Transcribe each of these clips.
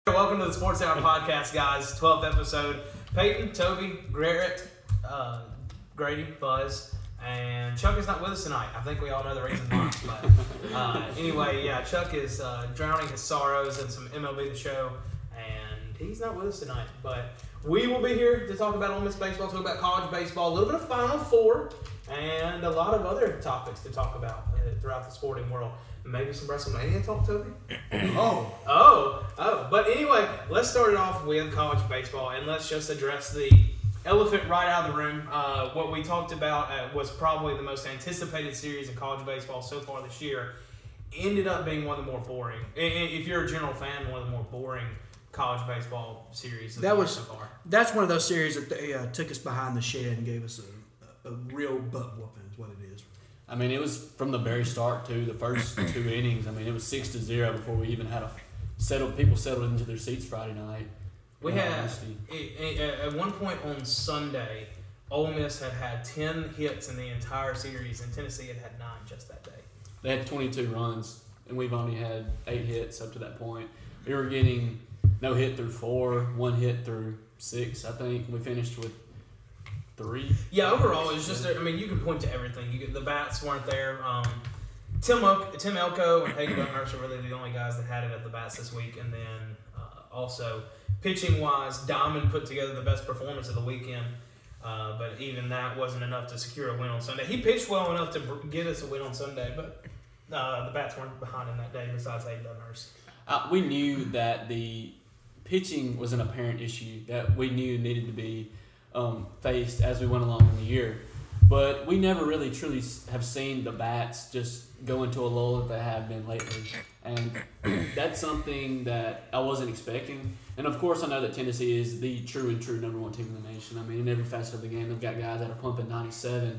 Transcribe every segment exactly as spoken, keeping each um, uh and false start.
Welcome to the Sports Hour Podcast, guys. twelfth episode. Peyton, Toby, Garrett, uh, Grady, Buzz, and Chuck is not with us tonight. I think we all know the reason why. But uh, anyway, yeah, Chuck is uh, drowning his sorrows in some M L B The Show, and he's not with us tonight. But we will be here to talk about Ole Miss baseball, talk about college baseball, a little bit of Final Four, and a lot of other topics to talk about uh, throughout the sporting world. Maybe some WrestleMania talk, Toby? Oh. Oh. Oh. But anyway, let's start it off with college baseball, and let's just address the elephant right out of the room. Uh, what we talked about uh, was probably the most anticipated series in college baseball so far this year. Ended up being one of the more boring. If you're a general fan, one of the more boring college baseball series that was so far. That's one of those series that they uh, took us behind the shed and gave us a, a, a real butt whooping is what it is. I mean, it was from the very start to the first two innings. I mean, it was six to zero before we even had a settled. People settled into their seats Friday night. We had it, at one point on Sunday, Ole Miss had had ten hits in the entire series, and Tennessee had had nine just that day. They had twenty-two runs, and we've only had eight hits up to that point. We were getting no hit through four, one hit through six. I think we finished with three. Yeah, overall, it's just, I mean, you can point to everything. You can, the bats weren't there. Um, Tim, o- Tim Elko and Hayden Dunhurst are really the only guys that had it at the bats this week. And then uh, also, pitching-wise, Diamond put together the best performance of the weekend. Uh, but even that wasn't enough to secure a win on Sunday. He pitched well enough to br- get us a win on Sunday, but uh, the bats weren't behind him that day besides Hayden Dunhurst. Uh, we knew that the pitching was an apparent issue that we knew needed to be Um, faced as we went along in the year, but we never really truly have seen the bats just go into a lull that they have been lately, and that's something that I wasn't expecting. And of course, I know that Tennessee is the true and true number one team in the nation. I mean, in every facet of the game, they've got guys that are pumping ninety-seven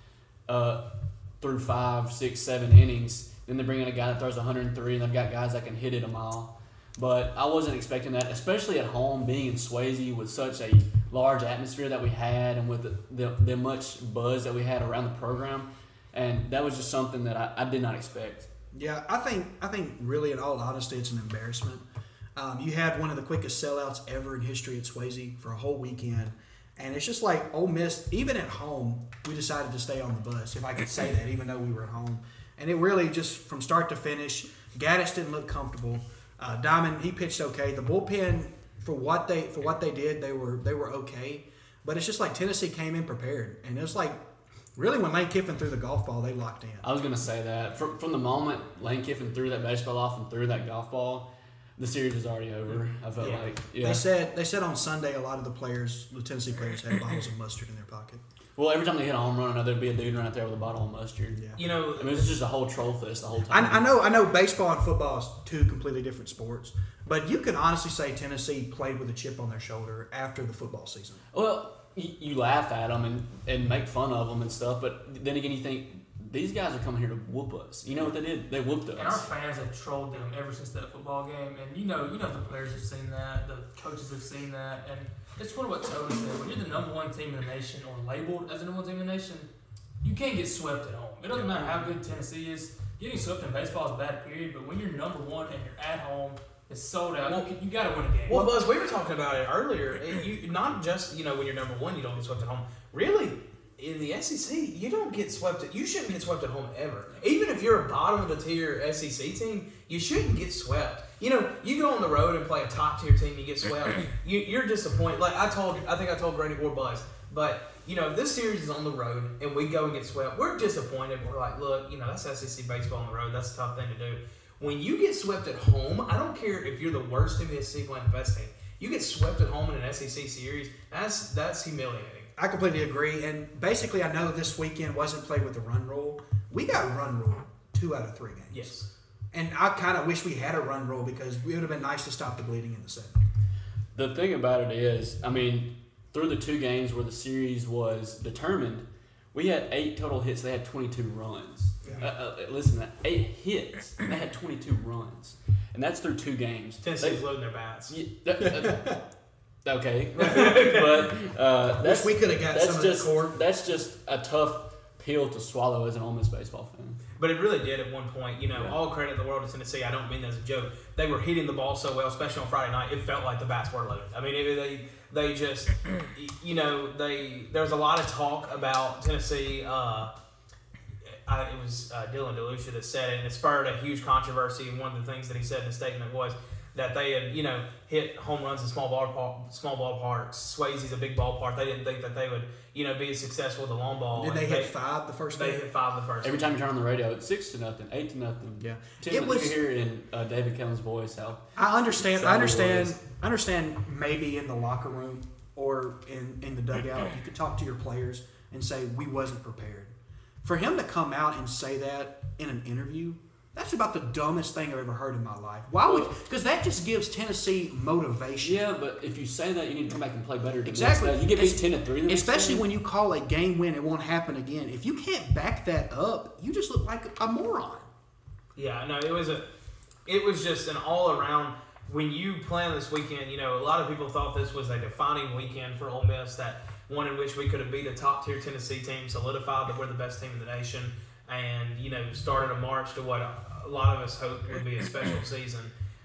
uh, through five, six, seven innings. Then they bring in a guy that throws one hundred three, and they've got guys that can hit it a mile. But I wasn't expecting that, especially at home, being in Swayze with such a large atmosphere that we had and with the, the, the much buzz that we had around the program. And that was just something that I, I did not expect. Yeah, I think I think really, in all honesty, it's an embarrassment. Um, you had one of the quickest sellouts ever in history at Swayze for a whole weekend. And it's just like Ole Miss, even at home, we decided to stay on the bus, if I could say that, even though we were at home. And it really just, from start to finish, Gaddis didn't look comfortable. Uh, Diamond, he pitched okay. The bullpen, for what they for what they did, they were they were okay. But it's just like Tennessee came in prepared, and it was like really when Lane Kiffin threw the golf ball, they locked in. I was gonna say that from from the moment Lane Kiffin threw that baseball off and threw that golf ball, the series was already over. I felt yeah. like yeah. They said they said on Sunday a lot of the players, the Tennessee players, had bottles of mustard in their pocket. Well, every time they hit a home run, I know there'd be a dude right there with a bottle of mustard. Yeah. You know, I mean, it was just a whole troll fest the whole time. I, I know, I know. Baseball and football is two completely different sports, but you can honestly say Tennessee played with a chip on their shoulder after the football season. Well, you, you laugh at them and, and make fun of them and stuff, but then again, you think these guys are coming here to whoop us. You know what they did? They whooped us. And our fans have trolled them ever since that football game. And you know, you know the players have seen that, the coaches have seen that, and it's kind of what Toby said. When you're the number one team in the nation, or labeled as the number one team in the nation, you can't get swept at home. It doesn't matter how good Tennessee is. Getting swept in baseball is a bad period, but when you're number one and you're at home, it's sold out. Well, you you got to win a game. Well, Buzz, we were talking about it earlier. It, you not just you know when you're number one, you don't get swept at home. Really, in the S E C, you don't get swept. At, you shouldn't get swept at home ever. Even if you're a bottom of the tier S E C team, you shouldn't get swept. You know, you go on the road and play a top tier team, you get swept. you, you're disappointed. Like I told, I think I told Grady or Buzz, but you know, if this series is on the road and we go and get swept, we're disappointed. We're like, look, you know, that's S E C baseball on the road. That's a tough thing to do. When you get swept at home, I don't care if you're the worst team in the S E C playing the best team. You get swept at home in an S E C series, that's that's humiliating. I completely agree. And basically, I know this weekend wasn't played with the run rule. We got run rule two out of three games. Yes. And I kind of wish we had a run rule because it would have been nice to stop the bleeding in the seventh. The thing about it is, I mean, through the two games where the series was determined, we had eight total hits. They had twenty-two runs. Yeah. Uh, uh, listen to that. Eight hits. They had twenty-two runs. And that's through two games. Tennessee's loading their bats. Yeah, uh, okay. but uh, that's, we could have got that's some just, of the court. That's just a tough pill to swallow as an Ole Miss baseball fan. But it really did at one point. You know, Yeah. all credit in the world to Tennessee. I don't mean that as a joke. They were hitting the ball so well, especially on Friday night. It felt like the bats were loaded. I mean, it, they they just, you know, they there was a lot of talk about Tennessee. Uh, I, it was uh, Dylan DeLucia that said it, and it spurred a huge controversy. And one of the things that he said in the statement was that they had, you know, hit home runs in small ballpark, small ballparks. Swayze's a big ballpark. They didn't think that they would, you know, be as successful with the long ball. Did And they hit five the first They day? hit five the first. Every day. time you turn on the radio, it's six to nothing, eight to nothing. Yeah. Tim, It you was- can hear it in uh, David Kellen's voice how I understand. I Sound understand. boys. I understand. Maybe in the locker room or in, in the dugout, you could talk to your players and say we wasn't prepared. For him to come out and say that in an interview, that's about the dumbest thing I've ever heard in my life. Why would? Because that just gives Tennessee motivation. Yeah, but if you say that, you need to come back and play better. To Exactly. You get beat Es- ten to three. Especially when you call a game win, it won't happen again. If you can't back that up, you just look like a moron. Yeah, no, it was a, it was just an all around. When you plan this weekend, you know, a lot of people thought this was a defining weekend for Ole Miss, that one in which we could have beat a top tier Tennessee team, solidified that we're the best team in the nation, and you know, started a march to what a lot of us hoped would be a special season.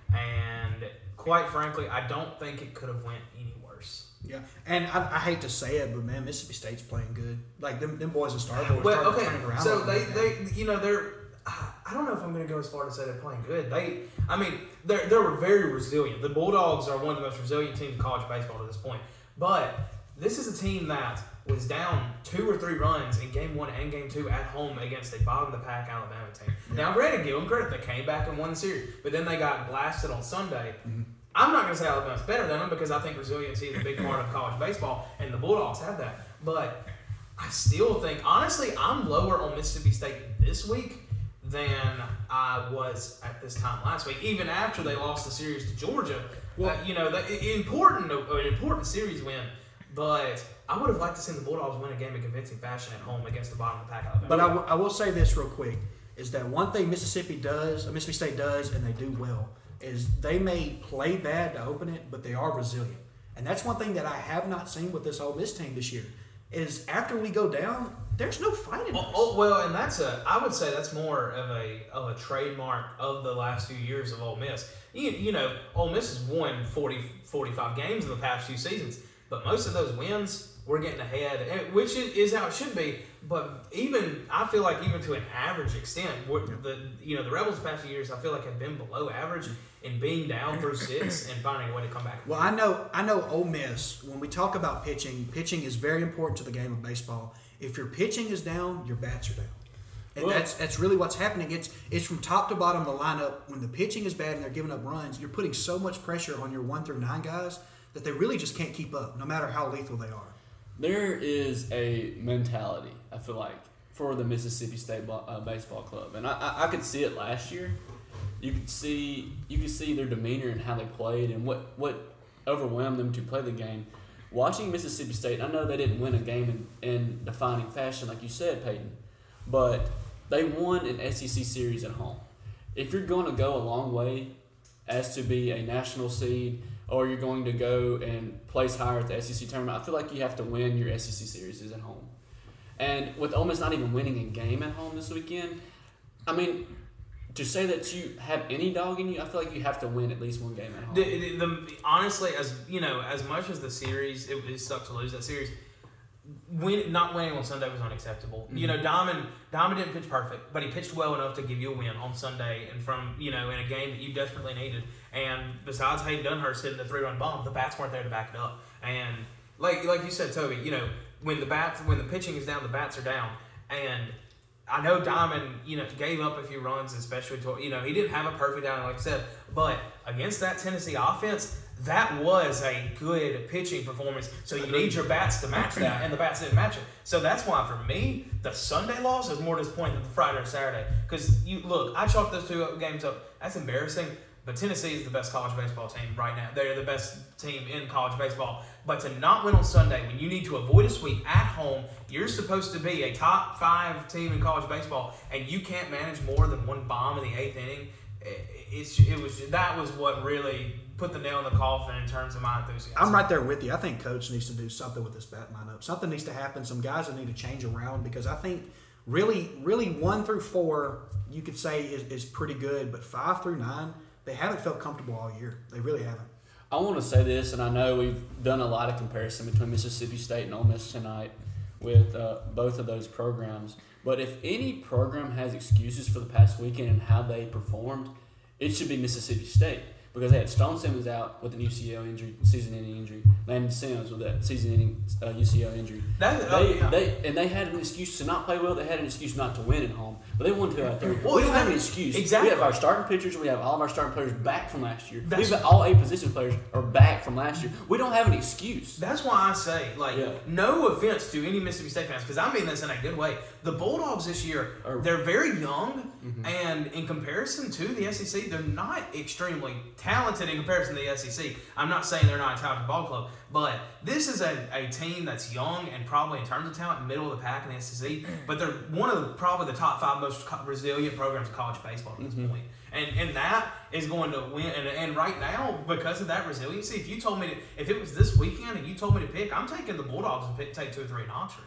And quite frankly, I don't think it could have went any worse. Yeah, and I, I hate to say it, but man, Mississippi State's playing good. Like them, them boys and Star Boys. Well, starting to okay, turn it around a so little they, bit now. they, you know, they're. I don't know if I'm going to go as far to say they're playing good. They, I mean, they they were very resilient. The Bulldogs are one of the most resilient teams in college baseball to this point. But this is a team that was down two or three runs in game one and game two at home against a bottom of the pack Alabama team. Yeah. Now, granted, give them credit, they came back and won the series, but then they got blasted on Sunday. Mm-hmm. I'm not going to say Alabama's better than them because I think resiliency is a big part of college baseball, and the Bulldogs have that. But I still think, honestly, I'm lower on Mississippi State this week than I was at this time last week. Even after they lost the series to Georgia, Well- uh, you know, the, important, an important series win. But I would have liked to see the Bulldogs win a game in convincing fashion at home against the bottom of the pack Alabama. But I, w- I will say this real quick, is that one thing Mississippi does, uh, Mississippi State does, and they do well, is they may play bad to open it, but they are resilient. And that's one thing that I have not seen with this Ole Miss team this year, is after we go down, there's no fighting. Oh, oh, well, and that's a, I would say that's more of a of a trademark of the last few years of Ole Miss. You, you know, Ole Miss has won forty, forty-five games in the past few seasons, but most of those wins, we're getting ahead, and- which is, is how it should be. But even, I feel like even to an average extent, what the you know the Rebels the past few years, I feel like have been below average in being down through six and finding a way to come back. Well, I know, I know Ole Miss, when we talk about pitching, pitching is very important to the game of baseball. If your pitching is down, your bats are down. And Well- that's that's really what's happening. It's it's from top to bottom of the lineup. When the pitching is bad and they're giving up runs, you're putting so much pressure on your one through nine guys that they really just can't keep up, no matter how lethal they are. There is a mentality, I feel like, for the Mississippi State ba- uh, Baseball Club, and I, I, I could see it last year. You could see you could see their demeanor and how they played and what, what overwhelmed them to play the game. Watching Mississippi State, I know they didn't win a game in, in defining fashion, like you said, Peyton, but they won an S E C series at home. If you're going to go a long way as to be a national seed, or you're going to go and place higher at the S E C tournament, I feel like you have to win your S E C series at home. And with Ole Miss not even winning a game at home this weekend, I mean, to say that you have any dog in you, I feel like you have to win at least one game at home. The, the, the, honestly, as you know, as much as the series, it, it sucked to lose that series. Win, not winning on Sunday was unacceptable. Mm-hmm. You know, Diamond Diamond didn't pitch perfect, but he pitched well enough to give you a win on Sunday, and from you know in a game that you desperately needed. And besides Hayden Dunhurst hitting the three run bomb, the bats weren't there to back it up. And like like you said, Toby, you know when the bats when the pitching is down, the bats are down. And I know Diamond, you know, gave up a few runs, especially to, you know, he didn't have a perfect outing, like I said, but against that Tennessee offense, that was a good pitching performance. So you need your bats to match that, and the bats didn't match it. So that's why, for me, the Sunday loss is more disappointing than the Friday or Saturday. Because you look, I chalked those two games up. That's embarrassing. But Tennessee is the best college baseball team right now. They're the best team in college baseball. But to not win on Sunday, when you need to avoid a sweep at home, you're supposed to be a top five team in college baseball, and you can't manage more than one bomb in the eighth inning. It's it was that was what really put the nail in the coffin in terms of my enthusiasm. I'm right there with you. I think Coach needs to do something with this bat lineup. Something needs to happen. Some guys that need to change around because I think really, really one through four, you could say is, is pretty good, but five through nine, they haven't felt comfortable all year. They really haven't. I want to say this, and I know we've done a lot of comparison between Mississippi State and Ole Miss tonight with uh, both of those programs. But if any program has excuses for the past weekend and how they performed, it should be Mississippi State. Because they had Stone Simmons out with an U C L injury, season-ending injury. Landon Sims with that season-ending uh, U C L injury. That, They, oh, yeah. they and they had an excuse to not play well. They had an excuse not to win at home, but they won two out of three. Well, we don't have exactly. an excuse. Exactly. We have our starting pitchers. We have all of our starting players back from last year. That's- We've got all eight position players are back from last year. We don't have an excuse. That's why I say, like, Yeah. no offense to any Mississippi State fans, because I mean this in a good way. The Bulldogs this year, Are- they're very young, Mhm. and in comparison to the S E C, they're not extremely talented in comparison to the S E C. I'm not saying they're not a talented ball club, but this is a, a team that's young and probably in terms of talent, middle of the pack in the S E C, but they're one of the, probably the top five most co- resilient programs in college baseball at this Mhm. point. And and that is going to win. And, and right now, because of that resiliency, if you told me to, if it was this weekend and you told me to pick, I'm taking the Bulldogs and pick, take two or three in Oxford.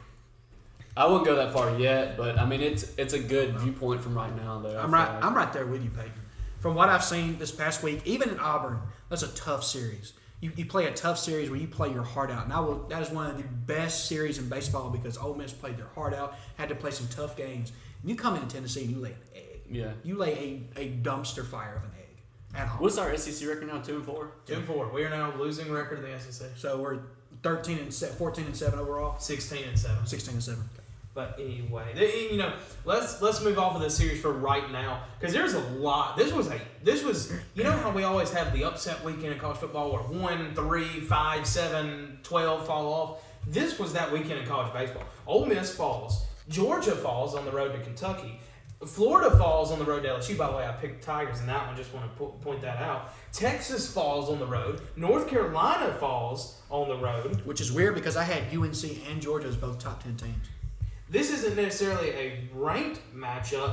I wouldn't go that far yet, but I mean it's it's a good viewpoint from right now. Though I I'm feel right. like. I'm right there with you, Peyton. From what I've seen this past week, even in Auburn, that's a tough series. You, you play a tough series where you play your heart out, and I will. That is one of the best series in baseball because Ole Miss played their heart out, had to play some tough games. And you come into Tennessee and you lay an egg. Yeah. You lay a, a dumpster fire of an egg at home. What's our S E C record now? Two and four. Two and four. We are now losing record of the S E C. So we're thirteen and se- fourteen and seven overall. Sixteen and seven. Sixteen and seven. But anyway, they- you know, let's let's move off of this series for right now because there's a lot. This was a this was you know how we always have the upset weekend in college football where one, three, five, seven, twelve fall off. This was that weekend in college baseball. Ole Miss falls. Georgia falls on the road to Kentucky. Florida falls on the road to L S U. By the way, I picked Tigers in that one. Just want to po- point that out. Texas falls on the road. North Carolina falls on the road. Which is weird because I had U N C and Georgia as both top ten teams. This isn't necessarily a ranked matchup,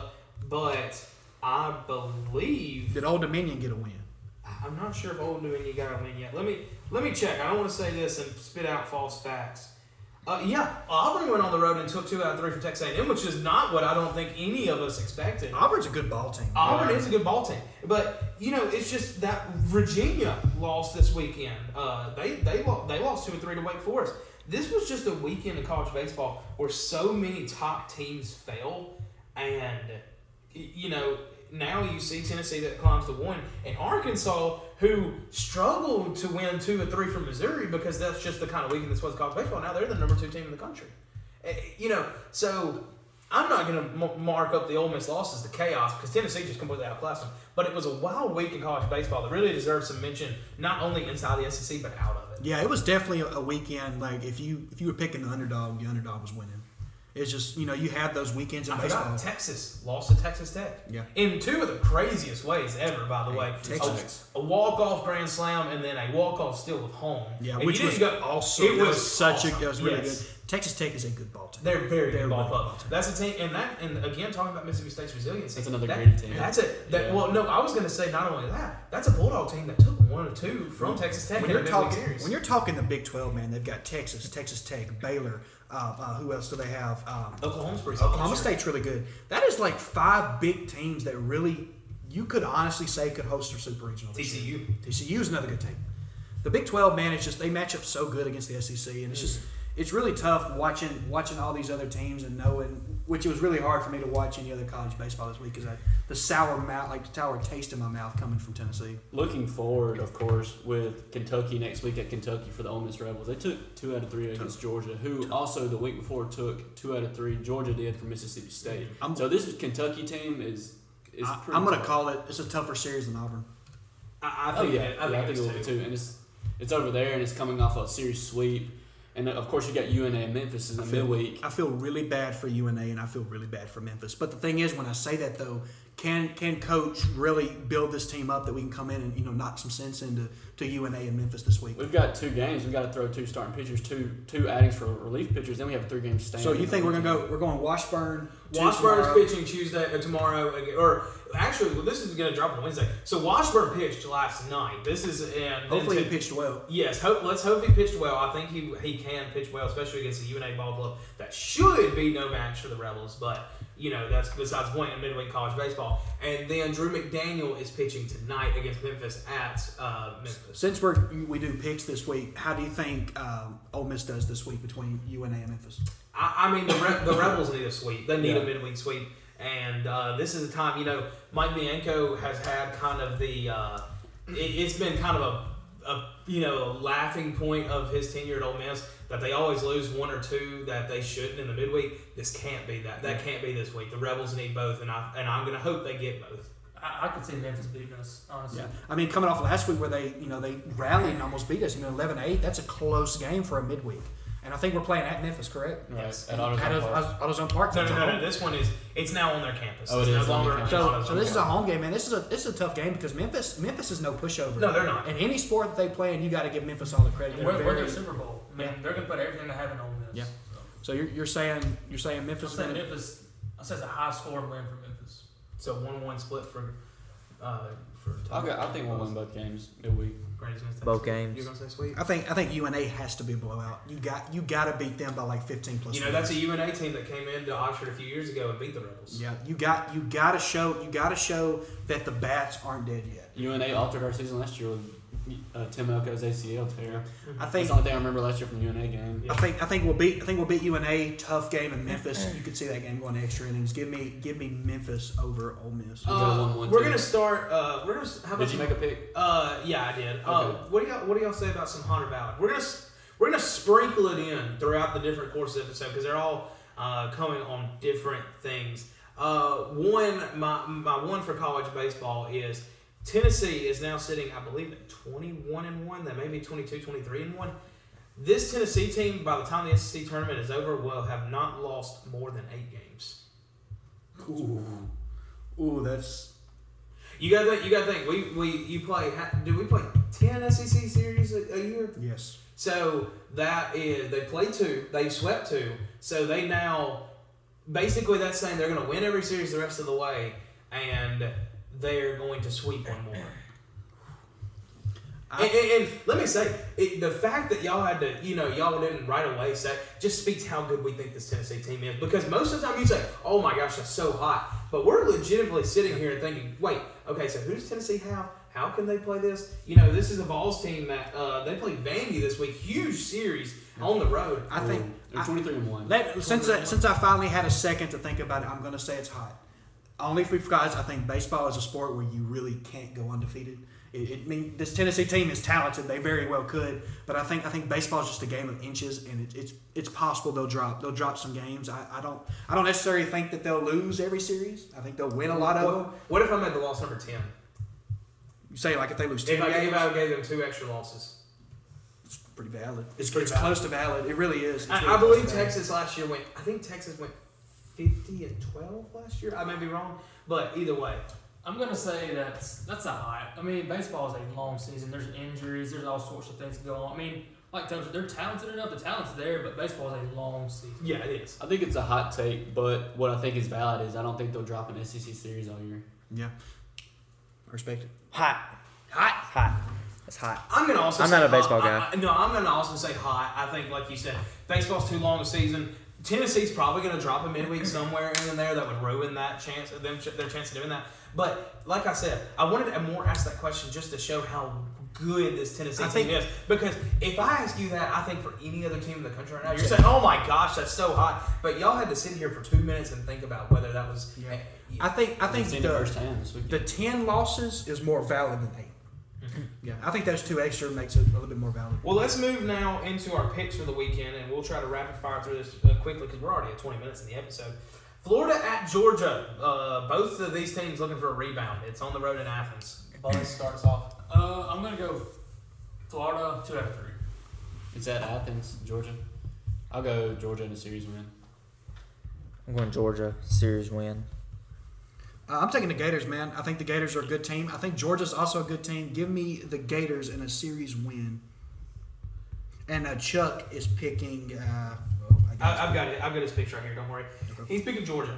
but I believe Did Old Dominion get a win? I'm not sure if Old Dominion got a win yet. Let me let me check. I don't want to say this and spit out false facts. Uh, yeah, Auburn went on the road and took two out of three from Texas A and M, which is not what I don't think any of us expected. Auburn's a good ball team. Auburn is a good ball team, but you know it's just that Virginia lost this weekend. Uh, they they lo- they lost two and three to Wake Forest. This was just a weekend in college baseball where so many top teams fail, and y- you know now you see Tennessee that climbs to one, and Arkansas who struggled to win two or three from Missouri because that's just the kind of weekend this was in college baseball. Now they're the number two team in the country. Eh, You know, so I'm not going to m- mark up the Ole Miss losses to chaos because Tennessee just completely outclassed them. But it was a wild week in college baseball that really deserves some mention, not only inside the S E C but out of it. Yeah, it was definitely a, a weekend. Like if you if you were picking the underdog, the underdog was winning. It's just you know you had those weekends in I baseball. forgot Texas lost to Texas Tech. Yeah. In two of the craziest ways ever, by the Hey, way. Texas. A, a walk-off grand slam and then a walk-off steal of home. Yeah, And which you was didn't go, also it that was was such awesome. a that was really Yes. good. Texas Tech is a good ball team. They're very They're good ball really club. ball team. That's a team, and that, and again, talking about Mississippi State's resiliency. That's another that, great team. That's it. That Yeah. well, no, I was going to say not only that. That's a Bulldog team that took one or two from Texas Tech When in you're the talking series. when you're talking the Big twelve, man, they've got Texas, Texas Tech, Baylor. Uh, uh, who else do they have? Um, Oklahoma's pretty solid. Oklahoma this year. State's really good. That is like five big teams that really you could honestly say could host their super regional. this T C year. U. T C U is another good team. The Big twelve, man, it's just they match up so good against the S E C, and it's just it's really tough watching watching all these other teams and knowing. Which it was really hard for me to watch any other college baseball this week because the sour mouth, like the sour taste in my mouth coming from Tennessee. Looking forward, of course, with Kentucky next week at Kentucky for the Ole Miss Rebels. They took two out of three against Georgia, who also the week before took two out of three. Georgia did for Mississippi State. I'm- so this Kentucky team is is I, pretty I'm going to tough. call it. It's a tougher series than Auburn. I, I Oh think yeah, it, I yeah, I think, think it it will is too. And it's it's over there, and it's coming off a series sweep. And of course, you got U N A and Memphis in the I feel- midweek. I feel really bad for U N A and I feel really bad for Memphis. But the thing is, when I say that though, can can coach really build this team up that we can come in and you know knock some sense into to U N A and Memphis this week. We've got two games. We've got to throw two starting pitchers, two two outings for relief pitchers. Then we have three games standing. So you think we're gonna go? We're going Washburn. Washburn is tomorrow. pitching Tuesday or tomorrow, again- or actually, well, this is going to drop on Wednesday. So Washburn pitched last night. This is and Hopefully and he pitched well. Yes, hope, let's hope he pitched well. I think he he can pitch well, especially against the U N A ball club that should be no match for the Rebels. But you know that's besides the point in midweek college baseball. And then Drew McDaniel is pitching tonight against Memphis at uh, Memphis. Since we're we do picks this week, how do you think um, Ole Miss does this week between U N A and Memphis? I, I mean, the, Re- the Rebels need a sweep. They need Yeah. a midweek sweep. And uh, this is a time, you know, Mike Bianco has had kind of the, uh, it, it's been kind of a, a, you know, a laughing point of his tenure at Ole Miss that they always lose one or two that they shouldn't in the midweek. This can't be that. That can't be this week. The Rebels need both, and, I, and I'm going to hope they get both. I, I could see Memphis beating us, honestly. Yeah, I mean, coming off last week where they, you know, they rallied and almost beat us, you know, eleven eight. That's a close game for a midweek, and I think we're playing at Memphis, correct? Right, Yes. at At AutoZone Park. AutoZone Park. No, That's no, a no, home- no. This one is, it's now on their campus. Oh, it's it no is on longer their on So, AutoZone so this is a Park. home game, man. This is a this is a tough game because Memphis Memphis is no pushover. No, they're not. In any sport that they play in, you got to give Memphis all the credit. And They're we're, we're very- their Super Bowl. I mean, Yeah. they're going to put everything they have in Ole Miss. Yeah. So. So you're, you're saying you're saying I'm Memphis is saying gonna, Memphis, I say it's a high scoring win for Memphis. So one one split for, uh, for I'll go, I think we'll win both games midweek. Brady's gonna say Both sweep. games. You're going to say sweep? I think I think U N A has to be a blowout. You got you got to beat them by like fifteen plus. You know, that's a U N A team that came into Oxford a few years ago and beat the Rebels. Yeah, you got you got to show you got to show that the bats aren't dead yet. U N A altered our season last year with uh, Tim Elko's A C L tear. I That's think the only thing I remember last year from the U N A game. I think I think we'll beat I think we'll beat U N A. Tough game in Memphis. You could see that game going to extra innings. Give me give me Memphis over Ole Miss. You go Uh, one one we're too. gonna start. Uh, we're gonna. How about Did you some- make a pick? Uh, yeah, I did. Uh, Okay. what do y'all What do y'all say about some Hunter Ballard? We're gonna s- we're gonna sprinkle it in throughout the different courses of the episode because they're all uh, coming on different things. Uh, one my my one for college baseball is Tennessee is now sitting, I believe, at twenty-one and one. They may be twenty-two, twenty-three and one. This Tennessee team, by the time the S E C tournament is over, will have not lost more than eight games. Ooh, ooh, that's You gotta think. You gotta think. We we you play. ha- Do we play ten S E C series a, a year? yes. So that is they played two. They swept two. So they now basically that's saying they're going to win every series the rest of the way, and they're going to sweep one more. I- And, and, and let me say, it, the fact that y'all had to, you know, y'all didn't right away say, just speaks how good we think this Tennessee team is. Because most of the time you say, oh my gosh, that's so hot. But we're legitimately sitting here and thinking, wait, okay, so who does Tennessee have? How can they play this? You know, this is a Vols team that uh, they played Vandy this week. Huge series on the road. I think They're twenty-three and one. That, since I, since I finally had a second to think about it, I'm going to say it's hot. Only because I think baseball is a sport where you really can't go undefeated. It, it mean this Tennessee team is talented; they very well could, but I think I think baseball is just a game of inches, and it, it's it's possible they'll drop they'll drop some games. I, I don't I don't necessarily think that they'll lose every series. I think they'll win a lot of them. What, what if I made the loss number ten? You say like if they lose ten If I, games, if I gave them two extra losses. it's pretty valid. It's, It's pretty it's valid. close to valid. It really is. It's I, really I close believe to valid. Texas last year went. I think Texas went fifty and twelve last year. I may be wrong, but either way, I'm gonna say that's that's a high. I mean, baseball is a long season. There's injuries. There's all sorts of things going on. I mean, like Tom said, they're talented enough. The talent's there, but baseball is a long season. yeah, it is. I think it's a hot take, but what I think is valid is I don't think they'll drop an S E C series all year. Yeah, perspective. Hot. Hot. Hot. It's hot. I'm gonna also. I'm say not a baseball hot. guy. I, I, no, I'm gonna also say hot. I think, like you said, baseball's too long a season. Tennessee's probably gonna drop a midweek somewhere in and there that would ruin that chance of them their chance of doing that. But like I said, I wanted to more ask that question just to show how good this Tennessee I team think- is. Because if I ask you that, I think for any other team in the country right now, you're saying, "Oh my gosh, that's so hot." But y'all had to sit here for two minutes and think about whether that was. Yeah. eh, I think I think It's in the the, first hand this weekend. the ten losses is more valid than eight. Yeah, I think those two extra makes it a little bit more valid. Well, let's move now into our picks for the weekend, and we'll try to rapid fire through this uh, quickly because we're already at twenty minutes in the episode. Florida at Georgia. Uh, both of these teams looking for a rebound. It's on the road in Athens. Buzz, start us off. Uh, I'm gonna go Florida two out of three. It's at Athens, Georgia. I'll go Georgia in a series win. I'm going Georgia series win. Uh, I'm taking the Gators, man. I think the Gators are a good team. I think Georgia's also a good team. Give me the Gators in a series win. And uh, Chuck is picking. Uh, well, I guess I, I've got it. I've got his picks right here. Don't worry. Okay. He's picking Georgia.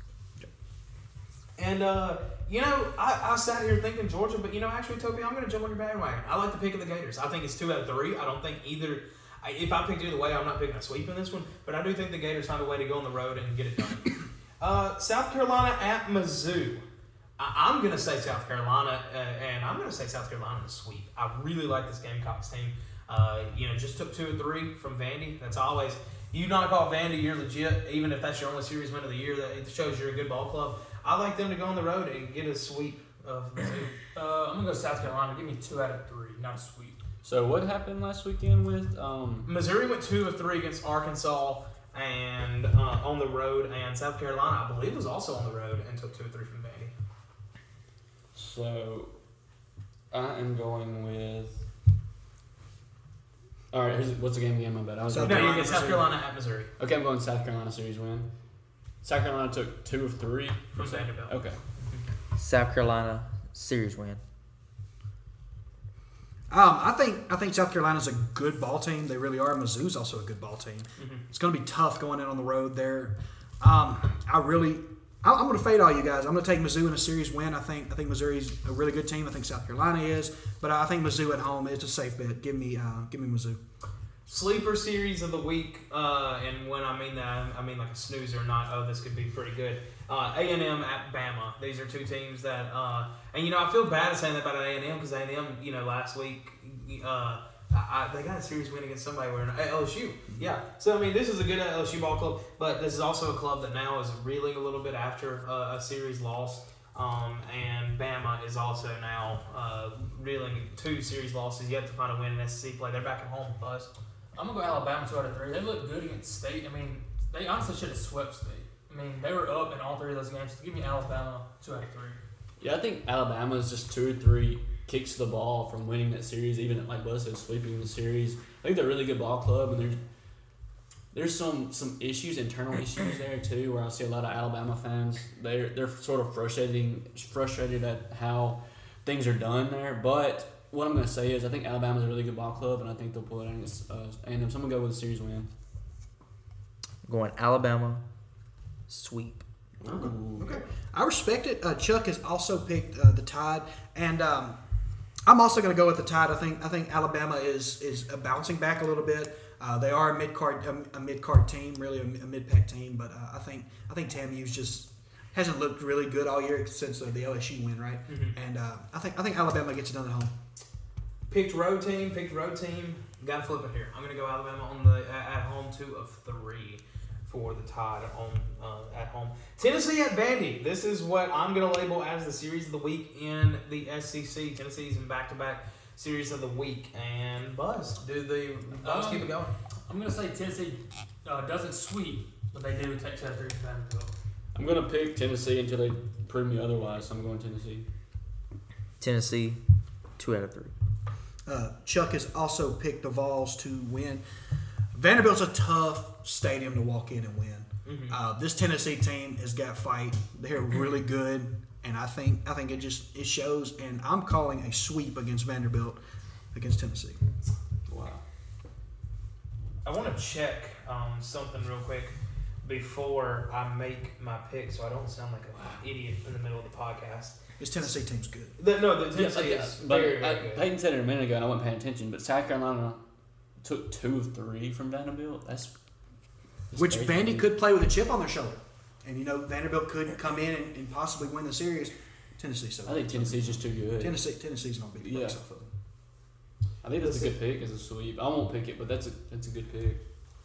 And, uh, you know, I, I sat here thinking Georgia, but, you know, actually, Toby, I'm going to jump on your bandwagon. I like the pick of the Gators. I think it's two out of three. I don't think either. I, if I picked either way, I'm not picking a sweep in this one. But I do think the Gators find a way to go on the road and get it done. uh, South Carolina at Mizzou. I, I'm going to say South Carolina, uh, and I'm going to say South Carolina in a sweep. I really like this Gamecocks team. Uh, you know, just took two or three from Vandy. That's always, you knock off Vandy, you're legit. Even if that's your only series win of the year, that it shows you're a good ball club. I like them to go on the road and get a sweep of Mizzou. Uh, I'm gonna go South Carolina. Give me two out of three, not a sweep. So what happened last weekend with um? Missouri went two of three against Arkansas and uh, on the road, and South Carolina, I believe, was also on the road and took two or three from Vandy. So I am going with. All right, here's, what's the game again? My bad. I was South No, going, you Carolina, get South Missouri. Carolina at Missouri okay, I'm going South Carolina series win. South Carolina took two of three. from Vanderbilt. Okay. South Carolina series win. Um, I think I think South Carolina's a good ball team. They really are. Mizzou's also a good ball team. Mm-hmm. It's going to be tough going in on the road there. Um, I really, I- I'm going to fade all you guys. I'm going to take Mizzou in a series win. I think I think Missouri's a really good team. I think South Carolina is, but I think Mizzou at home is a safe bet. Give me, uh, give me Mizzou. Sleeper series of the week, uh, and when I mean that, I mean like a snoozer, not, oh, this could be pretty good. Uh, A and M at Bama. These are two teams that, uh, and you know, I feel bad saying that about A and M because A and M, you know, last week, uh, I, I, they got a series win against somebody where L S U. Yeah. So I mean, this is a good L S U ball club, but this is also a club that now is reeling a little bit after uh, a series loss. Um, and Bama is also now uh, reeling two series losses. Yet to find a win in S E C play. They're back at home. Buzz. I'm gonna go Alabama two out of three. They look good against State. I mean, they honestly should have swept State. I mean, they were up in all three of those games. So give me Alabama two out of three. Yeah, I think Alabama is just two or three kicks to the ball from winning that series, even like Buzz said, sweeping the series. I think they're a really good ball club, and there's there's some some issues, internal issues there too, where I see a lot of Alabama fans. They're they're sort of frustrating frustrated at how things are done there. But what I'm going to say is I think Alabama's a really good ball club, and I think they'll pull it out against uh, A and M. So I'm going to go with a series win. I'm going Alabama sweep. Ooh. Okay, I respect it. Uh, Chuck has also picked uh, the Tide, and um, I'm also going to go with the Tide. I think I think Alabama is is uh, bouncing back a little bit. Uh, they are a mid card a, a mid card team, really a, a mid pack team, but uh, I think I think TAMU's just hasn't looked really good all year since uh, the L S U win, right? Mm-hmm. And uh, I think I think Alabama gets it done at home. Picked road team, picked road team. Got to flip it here. I'm going to go Alabama on the at, at home two of three for the Tide on uh, at home. Tennessee at Vandy. This is what I'm going to label as the series of the week in the S E C. Tennessee's in back-to-back series of the week. And Buzz, do the Buzz Um, keep it going? I'm gonna say Tennessee uh, doesn't sweep, but they do take two out of three from Vanderbilt. I'm going to pick Tennessee until they prove me otherwise, so I'm going Tennessee. Tennessee two out of three. Uh, Chuck has also picked the Vols to win. Vanderbilt's a tough stadium to walk in and win. Mm-hmm. Uh, this Tennessee team has got fight. They're really good, and I think I think it just it shows. And I'm calling a sweep against Vanderbilt against Tennessee. Wow. I want to check um, something real quick before I make my pick so I don't sound like an idiot in the middle of the podcast. This Tennessee team's good. The, no, the Tennessee Yeah, is but very, I, very good. Peyton said it a minute ago, and I wasn't paying attention. But South Carolina took two of three from Vanderbilt. That's, that's Which crazy. Vandy could play with a chip on their shoulder. And, you know, Vanderbilt could come in and, and possibly win the series. Tennessee, so. I think Tennessee's just too good. Tennessee, Tennessee's going to beat the Yeah. brakes off of them. I think that's a good pick as a sweep. I won't pick it, but that's a that's a good pick.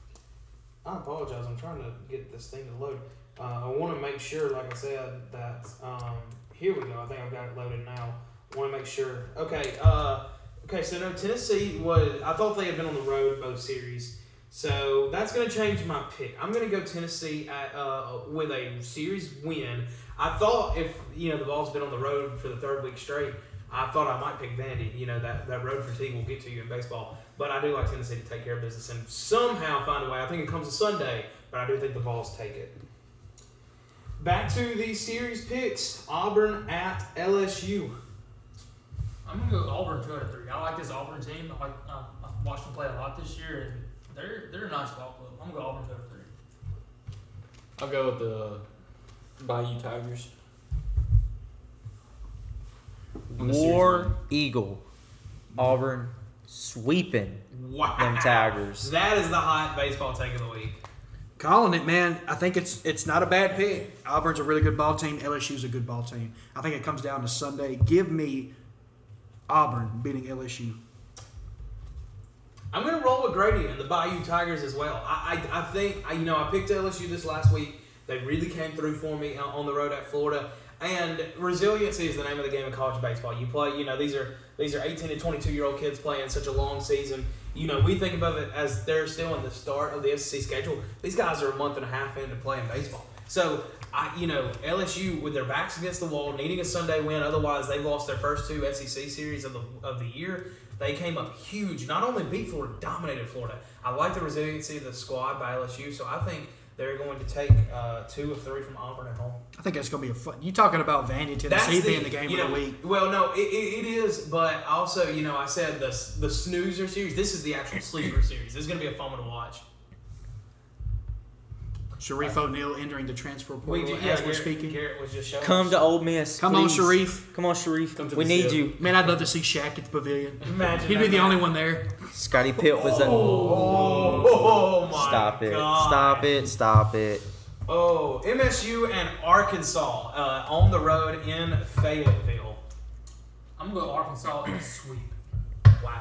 I apologize. I'm trying to get this thing to load. Uh, I want to make sure, like I said, that um, here we go. I think I've got it loaded now. I want to make sure. Okay. Uh, okay. So no, Tennessee was. I thought they had been on the road both series, so that's going to change my pick. I'm going to go Tennessee at uh, with a series win. I thought if you know the ball's been on the road for the third week straight, I thought I might pick Vandy. You know, that, that road fatigue will get to you in baseball. But I do like Tennessee to take care of business and somehow find a way. I think it comes to Sunday, but I do think the Vols take it. Back to the series picks. Auburn at L S U. I'm gonna go Auburn two out of three. I like this Auburn team. I like uh, I've watched them play a lot this year, and they're they're a nice ball club. I'm gonna go Auburn two out of three. I'll go with the Bayou Tigers. On the series War run. Eagle. Auburn sweeping Wow. them Tigers. That is the hot baseball take of the week. Calling it, man. I think it's it's not a bad pick. Auburn's a really good ball team. L S U's a good ball team. I think it comes down to Sunday. Give me Auburn beating L S U. I'm going to roll with Grady and the Bayou Tigers as well. I, I, I think, I, you know, I picked L S U this last week. They really came through for me on the road at Florida. And resiliency is the name of the game in college baseball. You play, you know, these are these are eighteen to twenty-two year old kids playing such a long season. You know, we think about it as they're still in the start of the S E C schedule. These guys are a month and a half into playing baseball. So, I, you know, L S U with their backs against the wall, needing a Sunday win. Otherwise, they lost their first two S E C series of the of the year. They came up huge. Not only beat Florida, dominated Florida. I like the resiliency of the squad by L S U. So I think they're going to take uh, two of three from Auburn at home. I think that's going to be a fun. You talking about Vandy, Tennessee being the game you of know, the week? Well, no, it, it, it is, but also, you know, I said the the snoozer series. This is the actual sleeper series. This is going to be a fun one to watch. Sharif O'Neal entering the transfer portal do- as yeah, we're Garrett- speaking. Garrett was just showing Come us. to Ole Miss. Come on, please. Sharif. Come on, Sharif. Come to We the need Zip. you. Man, I'd love to see Shaq at the pavilion. Imagine He'd that be the guy. only one there. Scotty Pitt was that. Oh, oh my Stop it. God. Stop it. Stop it. Oh, M S U and Arkansas uh, on the road in Fayetteville. I'm gonna go Arkansas in a sweep. Wow.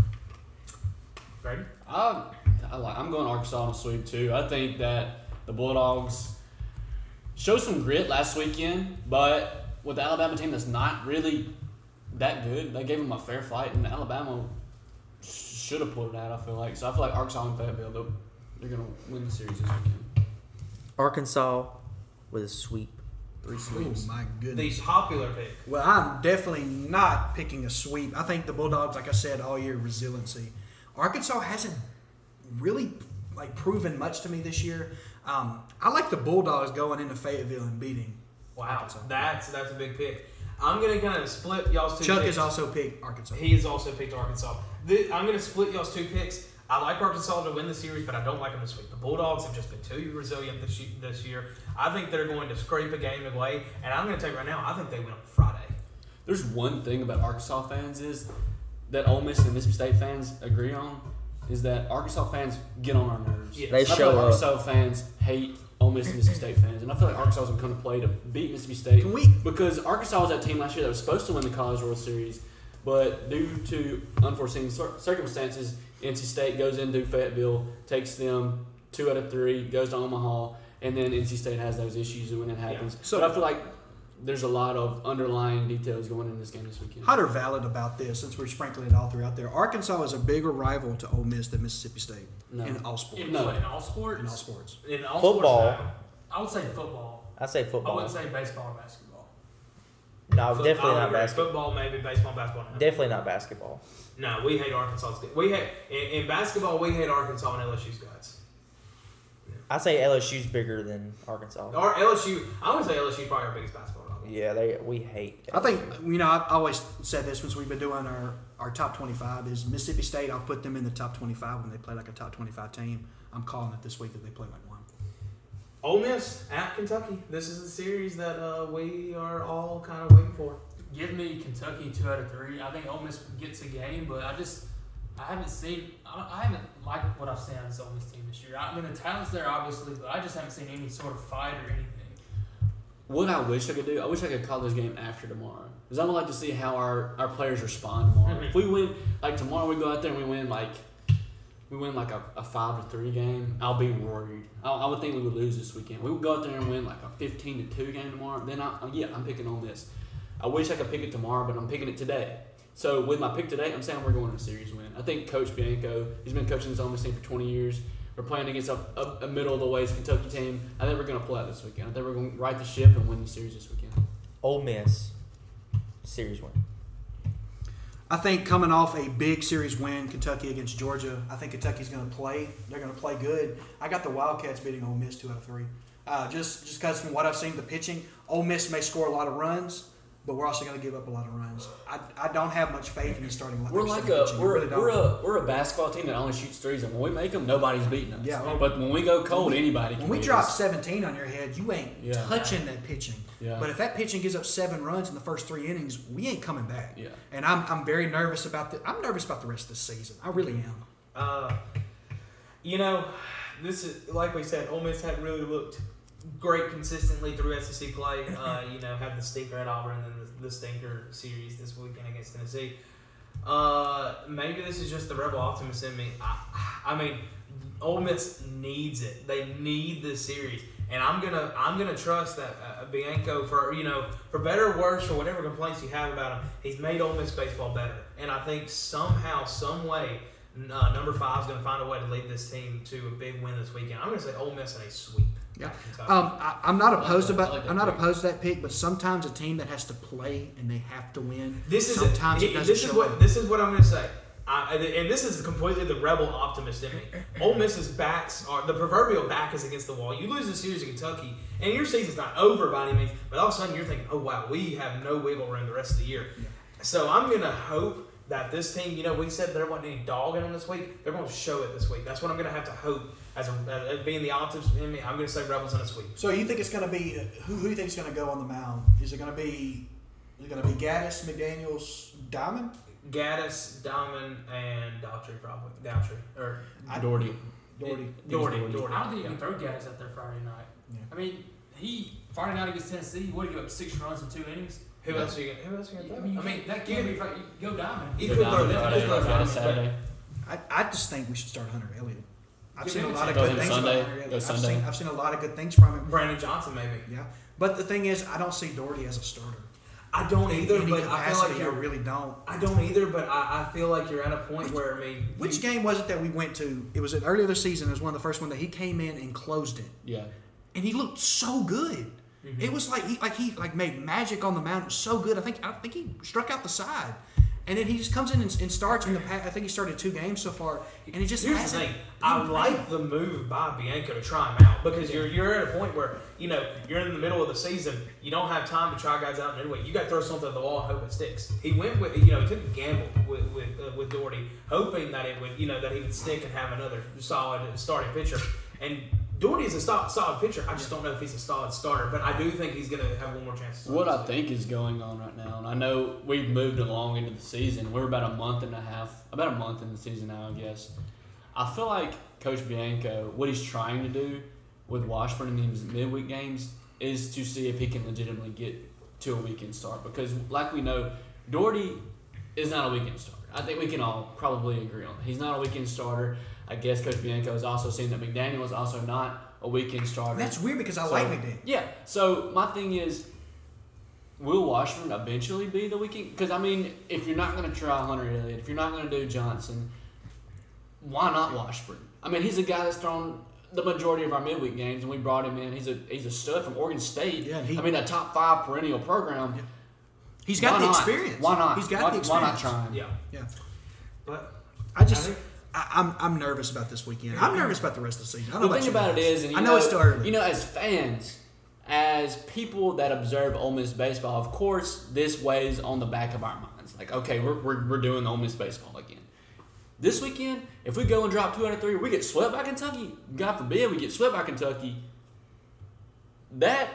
Ready? I, I like, I'm going Arkansas on a sweep too. I think that the Bulldogs showed some grit last weekend, but with the Alabama team that's not really that good, they gave them a fair fight, and Alabama should have pulled it out. I feel like so. I feel like Arkansas and Fayetteville, they're, they're going to win the series this weekend. Arkansas with a sweep. Three Oh sweeps. my The goodness. popular pick. Well, I'm definitely not picking a sweep. I think the Bulldogs, like I said all year, resiliency. Arkansas hasn't really like proven much to me this year. Um, I like the Bulldogs going into Fayetteville and beating. Wow, Arkansas. that's that's a big pick. I'm gonna kind of split y'all's two. Chuck picks. has also picked Arkansas. He has also picked Arkansas. The, I'm gonna split y'all's two picks. I like Arkansas to win the series, but I don't like them to sweep. The Bulldogs have just been too resilient this year, this year. I think they're going to scrape a game away, and I'm going to tell you right now, I think they win on Friday. There's one thing about Arkansas fans is that Ole Miss and Mississippi State fans agree on is that Arkansas fans get on our nerves. Yes. They I feel show like up. Arkansas fans hate Ole Miss and Mississippi State fans, and I feel like Arkansas is going to come to play to beat Mississippi State. Can we? Because Arkansas was that team last year that was supposed to win the College World Series, but due to unforeseen cir- circumstances, N C State goes into Fayetteville, takes them two out of three, goes to Omaha, and then N C State has those issues when it happens. Yeah. So I feel like there's a lot of underlying details going in this game this weekend. Hot or valid about this, since we're sprinkling it all throughout there. Arkansas is a bigger rival to Ole Miss than Mississippi State No. in all sports. In, No. what, in all sports? In all sports. In all Football. sports, I would say football. I say I football. wouldn't say baseball or basketball. No, Foot- definitely I would not agree. basketball. Football, maybe baseball, basketball. No. Definitely not basketball. No, we hate Arkansas's. We hate in, in basketball. We hate Arkansas and L S U's guys. I say L S U's bigger than Arkansas. Or L S U. I would say L S U probably our biggest basketball rival. Yeah, they we hate. I think, you know, I've always said this since we've been doing our, our top twenty-five is Mississippi State, I'll put them in the top twenty-five when they play like a top twenty-five team. I'm calling it this week that they play like one. Ole Miss at Kentucky. This is the series that uh, we are all kind of waiting for. Give me Kentucky two out of three. I think Ole Miss gets a game, but I just I haven't seen I, I haven't liked what I've seen on this Ole Miss team this year. I mean the talent's there obviously, but I just haven't seen any sort of fight or anything. What I wish I could do, I wish I could call this game after tomorrow. Because I would like to see how our, our players respond tomorrow. Mhm. If we win, like tomorrow we go out there and we win like, we win like a, a five to three game, I'll be worried. I, I would think we would lose this weekend. We would go out there and win like a fifteen to two game tomorrow. Then I, yeah, I'm picking on this. I wish I could pick it tomorrow, but I'm picking it today. So with my pick today, I'm saying we're going to a series win. I think Coach Bianco, he's been coaching this Ole Miss team for twenty years. We're playing against a, a, a middle of the ways Kentucky team. I think we're going to pull out this weekend. I think we're going to right the ship and win the series this weekend. Ole Miss series win. I think coming off a big series win, Kentucky against Georgia, I think Kentucky's going to play. They're going to play good. I got the Wildcats beating Ole Miss two out of three. Uh, just just because from what I've seen, the pitching, Ole Miss may score a lot of runs, but we're also going to give up a lot of runs. I, I don't have much faith in the starting lineup. We're like a we're, really we're a we're a basketball team that only shoots threes, and when we make them, nobody's beating us. Yeah. But when we go cold, When we- anybody can. When we beat drop us. seventeen on your head, you ain't Yeah. touching that pitching. Yeah. But if that pitching gives up seven runs in the first three innings, we ain't coming back. Yeah. And I'm I'm very nervous about the I'm nervous about the rest of the season. I really am. Uh, you know, this is like we said. Ole Miss hadn't really looked great consistently through S E C play. Uh, you know, had the stinker at Auburn and then the, the stinker series this weekend against Tennessee. Uh, maybe this is just the rebel optimist in me. I, I mean, Ole Miss needs it. They need this series, and I'm gonna I'm gonna trust that uh, Bianco, for you know for better or worse, for whatever complaints you have about him, he's made Ole Miss baseball better. And I think somehow, some way, uh, number five is gonna find a way to lead this team to a big win this weekend. I'm gonna say Ole Miss in a sweep. Yeah. Kentucky. Um, I, I'm not I like opposed that. about I like that I'm not pick. opposed to that pick, but sometimes a team that has to play and they have to win. This is sometimes it, it doesn't this is show what up. this is what I'm going to say, I, and this is completely the rebel optimist in me. Ole Miss's backs are the proverbial back is against the wall. You lose the series to Kentucky, and your season's not over by any means. But all of a sudden, you're thinking, "Oh wow, we have no wiggle room the rest of the year." Yeah. So I'm going to hope that this team, you know, we said there wasn't any dog in them this week. They're going to show it this week. That's what I'm going to have to hope. As, a, as being the optimist in me, I'm going to say Rebels in a sweep. So you think it's going to be who? Who do you think is going to go on the mound? Is it going to be? Is it going to be Gaddis, McDaniel's, Diamond? Gaddis, Diamond, and Daughtry probably. Daughtry or I- Doherty. Doherty. Doherty. Doherty. Doherty. I don't think you Yeah. can throw Gaddis out there Friday night. Yeah. I mean, he Friday night against Tennessee, what, he give up six runs in two innings? Who else are you gonna? Who else are you I gonna? mean, you I mean, can't- that can't be Friday. You go Diamond. You Go could down throw to that. Friday, You could throw Friday, that. Saturday. I, I just think we should start Hunter Elliott. I've Give seen a him a lot of chance. good Go things Sunday. about Hunter Elliott. Go I've Sunday. seen, I've seen a lot of good things from him. Brandon Johnson, maybe. Yeah, but the thing is, I don't see Doherty as a starter. I don't In either, any but I feel capacity, like I you're. really don't. I don't either, but I, I feel like you're at a point where I mean, Which you, game was it that we went to? It was an earlier this season. It was one of the first one that he came in and closed it, Yeah. and he looked so good. Mhm. It was like he like he like made magic on the mound. It was so good. I think I think he struck out the side, and then he just comes in and, and starts in the. pa- I think he started two games so far, and he just Here's the hasn't thing. I been like great. the move by Bianco to try him out because you're you're at a point where you know you're in the middle of the season. You don't have time to try guys out in midway. You got to throw something at the wall and hope it sticks. He went with you know he took a gamble with with uh, with Doherty, hoping that it would you know that he would stick and have another solid starting pitcher. And Doherty is a solid, solid pitcher. I just don't know if he's a solid starter, but I do think he's going to have one more chance. to What I start. think is going on right now, and I know we've moved along into the season. We're about a month and a half, about a month in the season now, I guess. I feel like Coach Bianco, what he's trying to do with Washburn in these midweek games is to see if he can legitimately get to a weekend start. Because, like we know, Doherty is not a weekend starter. I think we can all probably agree on that. He's not a weekend starter. I guess Coach Bianco has also seen that McDaniel is also not a weekend starter. And that's weird because I So- like McDaniel. Yeah. So my thing is, will Washburn eventually be the weekend? Because I mean, if you're not going to try Hunter Elliott, if you're not going to do Johnson, why not Washburn? I mean, he's a guy that's thrown the majority of our midweek games, and we brought him in. He's a he's a stud from Oregon State. Yeah, and he- I mean, a top five perennial program. Yeah. He's got Why the not? experience. Why not? He's got why, the experience. Why not try him? Yeah, Yeah. but I just, I think- I, I'm, I'm nervous about this weekend. I'm nervous about the rest of the season. I don't The know thing about about you it guys. is, and you I know, it's still early. You know, as fans, as people that observe Ole Miss baseball, of course, this weighs on the back of our minds. Like, okay, we're, we're, we're doing Ole Miss baseball again. This weekend, if we go and drop two out of three, we get swept by Kentucky. God forbid we get swept by Kentucky. That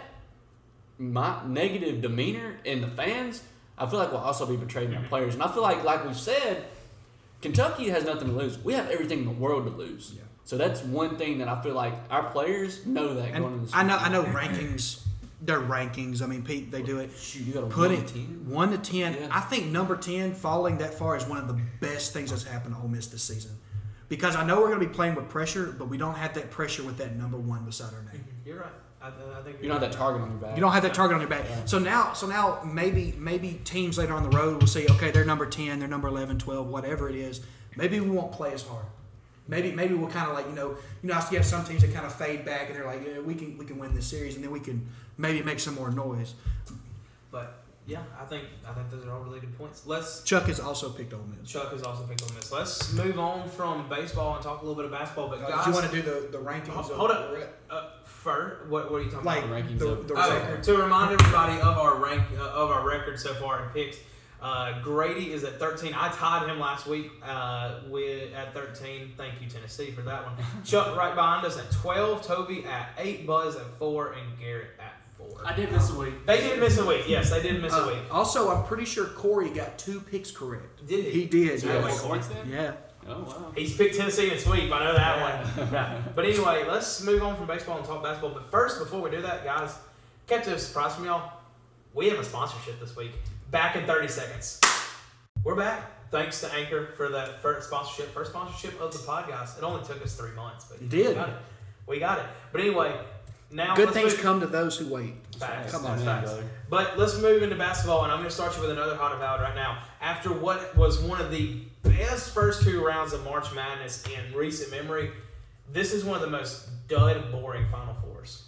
my negative demeanor in the fans, I feel like will also be betrayed in our players. And I feel like, like we've said, Kentucky has nothing to lose. We have everything in the world to lose. Yeah. So that's one thing that I feel like our players know that going into And this. I know, I weekend. know rankings. They're rankings. I mean, Pete, they do it. Shoot, you got a Put one it to ten? one to ten. Yeah. I think number ten falling that far is one of the best things that's happened to Ole Miss this season. Because I know we're going to be playing with pressure, but we don't have that pressure with that number one beside our name. you're right. I, I think You don't have that target on your back. You don't have that target on your back. Yeah. So now, so now maybe maybe teams later on the road will say, okay, they're number ten, they're number eleven, twelve, whatever it is. Maybe we won't play as hard. Maybe maybe we'll kind of like you know you know you have some teams that kind of fade back and they're like yeah we can we can win this series and then we can maybe make some more noise. But yeah, I think I think those are all really good points. Let's Chuck has also picked Ole Miss. Chuck has also picked Ole Miss. Let's move on from baseball and talk a little bit of basketball. But Uh, guys, do you want to do the, the rankings? Hold- of hold up. where we're at? uh, first, what what are you talking Like about? rankings the, of- the Oh, record. to remind everybody of our rank uh, of our record so far in picks, uh, Grady is at thirteen. I tied him last week uh, with at thirteen. Thank you, Tennessee, for that one. Chuck right behind us at twelve. Toby at eight. Buzz at four, and Garrett at four. I did miss a week. They did miss a week. Yes, they did miss a Uh, week. also, I'm pretty sure Corey got two picks correct. Did he? He did. So you have yes. four points then? Yeah. Oh wow. He's picked Tennessee and sweep. I know that one. Yeah. But anyway, let's move on from baseball and talk basketball. But first, before we do that, guys, kept a surprise from y'all. We have a sponsorship this week. Back in thirty seconds. We're back. Thanks to Anchor for that first sponsorship, first sponsorship of the podcast. It only took us three months, but It did. we got it. We got it. But anyway, now Good let's things move- come to those who wait. Facts. Come That's on, facts. brother. But let's move into basketball, and I'm going to start you with another hot avowed right now. After what was one of the best first two rounds of March Madness in recent memory, this is one of the most dud, boring Final Fours.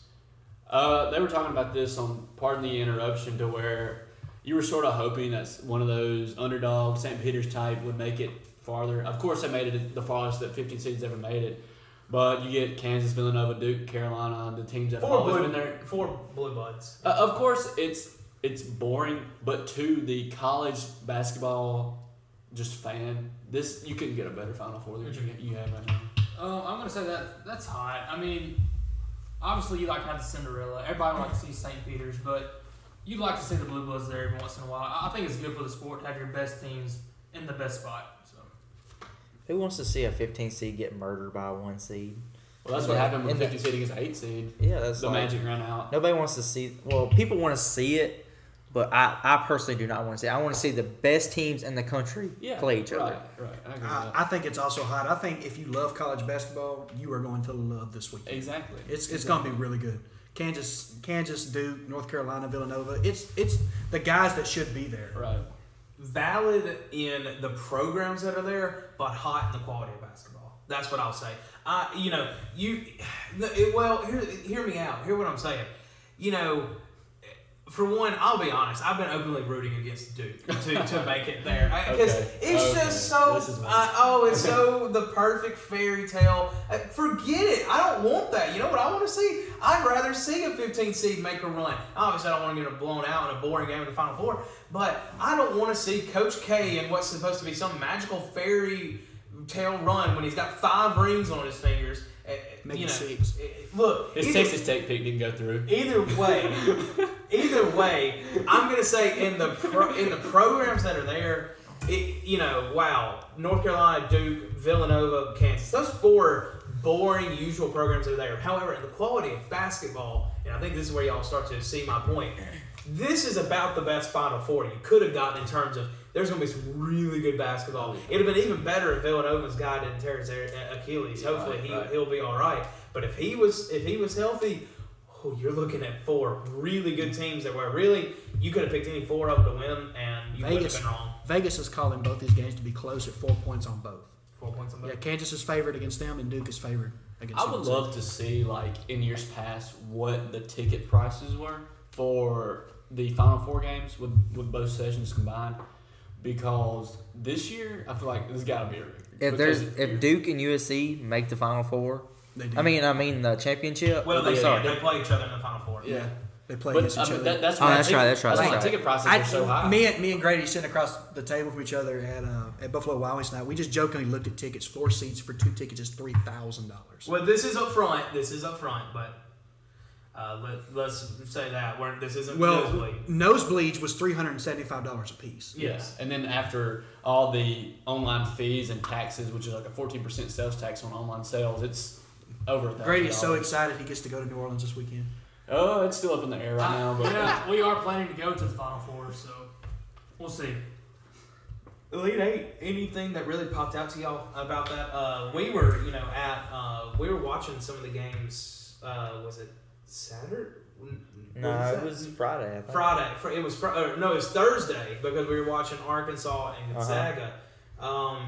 Uh, they were talking about this on Pardon the Interruption, to where you were sort of hoping that one of those underdog Saint Peter's type would make it farther. Of course, they made it the farthest that fifteen seeds ever made it. But you get Kansas, Villanova, Duke, Carolina, the teams that have Four always blue, been there. four blue buds. Uh, of course, it's it's boring, but to the college basketball just fan, this you couldn't get a better Final Four than you, you have right now. Um, I'm gonna say that that's hot. I mean, obviously you like to have the Cinderella. Everybody would like to see Saint Peter's, but you'd like to see the Blue Bloods there every once in a while. I I think it's good for the sport to have your best teams in the best spot. So Who wants to see a fifteen seed get murdered by a one seed? Well, that's what Yeah, happened with and the- fifty seed against eight seed. Yeah, that's The like, Magic ran out. nobody wants to see. Well, people want to see it, but I, I personally do not want to see it. I want to see the best teams in the country Yeah, play each right, other. right. I agree with I, that. I think it's also hot. I think if you love college basketball, you are going to love this weekend. Exactly. It's it's Exactly. going to be really good. Kansas, Kansas, Duke, North Carolina, Villanova. It's it's the guys that should be there. Right. Valid in the programs that are there, but hot in the quality of basketball. That's what I'll say. Uh, you know, you. It, well, hear, hear me out. Hear what I'm saying. You know, for one, I'll be honest. I've been openly rooting against Duke to, to make it there because Okay. it's Okay. just so. This is what- Uh, oh, it's so the perfect fairy tale. Uh, Forget it. I don't want that. You know what I want to see? I'd rather see a fifteen seed make a run. Obviously, I don't want to get blown out in a boring game in the Final Four, but I don't want to see Coach K and what's supposed to be some magical fairy tale run when he's got five rings on his fingers. Uh, Make you it know, six. uh, Look, His either- Texas Tech pick didn't go through. Either way, either way, I'm gonna say in the pro, in the programs that are there, it, you know, wow, North Carolina, Duke, Villanova, Kansas, those four boring usual programs are there. However, in the quality of basketball, and I think this is where y'all start to see my point. This is about the best Final Four you could have gotten in terms of there's going to be some really good basketball. It'd have been even better if Villanova's guy didn't tear his Achilles. Hopefully Right, he right. he'll be all right. But if he was if he was healthy, oh, you're looking at four really good teams that were really you could have picked any four of them to win, and you wouldn't Vegas, have been wrong. Vegas is calling both these games to be close at four points on both. Four points on both. Yeah, Kansas is favored against them, and Duke is favored against I them. would love to see, like, in years past, what the ticket prices were for the Final Four games with, with both sessions combined. Because this year, I feel like there's got to be a record. If there's Because if Duke and U S C make the Final Four, They do. I mean I mean the championship. Well, I'm they, sorry. they play each other in the Final Four. Yeah. they play But against I each mean, other. that, that's Oh, why that's ticket, right, that's right, That's that's why right. ticket prices I, are so high. me and me and Grady sitting across the table from each other at uh, at Buffalo Wild Wings night. We just jokingly looked at tickets. Four seats for two tickets is three thousand dollars. Well, this is up front. This is up front, but uh, let, let's say that we're, this isn't Well, nosebleed. nosebleeds was three hundred and seventy five dollars a piece. Yes. And then after all the online fees and taxes, which is like a fourteen percent sales tax on online sales, it's over a thousand Grady is so dollars. excited he gets to go to New Orleans this weekend. Oh, it's still up in the air right now, but yeah, we are planning to go to the Final Four, so we'll see. Elite Eight. Anything that really popped out to y'all about that? Uh, we were, you know, at uh, we were watching some of the games. Uh, was it Saturday? What No, was it that? was Friday. I think. Friday. Fr- It was fr- uh, no, it was Thursday because we were watching Arkansas and Gonzaga. Um,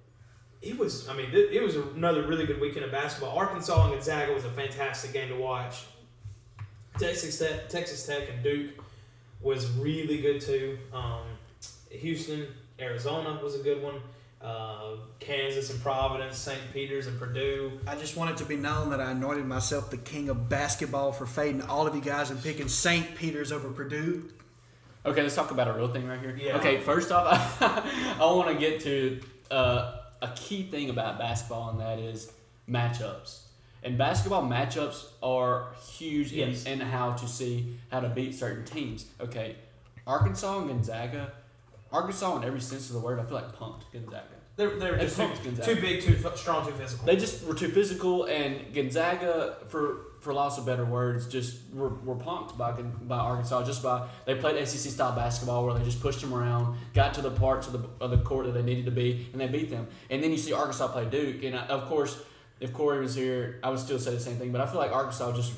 it was, I mean, th- it was another really good weekend of basketball. Arkansas and Gonzaga was a fantastic game to watch. Texas Tech, Texas Tech and Duke was really good too. Um, Houston, Arizona was a good one. Uh, Kansas and Providence, Saint Peter's and Purdue. I just want it to be known that I anointed myself the king of basketball for fading all of you guys and picking Saint Peter's over Purdue. Okay, let's talk about a real thing right here. Yeah. Okay, first off, I, I want to get to uh, a key thing about basketball, and that is matchups. And basketball matchups are huge Yes. in, in how to see how to beat certain teams. Okay, Arkansas and Gonzaga. Arkansas, in every sense of the word, I feel like punked Gonzaga. They're, they're They just too, punked Gonzaga. too big, too f- strong, too physical. They just were too physical, and Gonzaga, for for loss of better words, just were, were punked by Gon- by Arkansas. Just by they played S E C style basketball where they just pushed them around, got to the parts of the of the court that they needed to be, and they beat them. And then you see Arkansas play Duke, and I, of course, if Corey was here, I would still say the same thing. But I feel like Arkansas just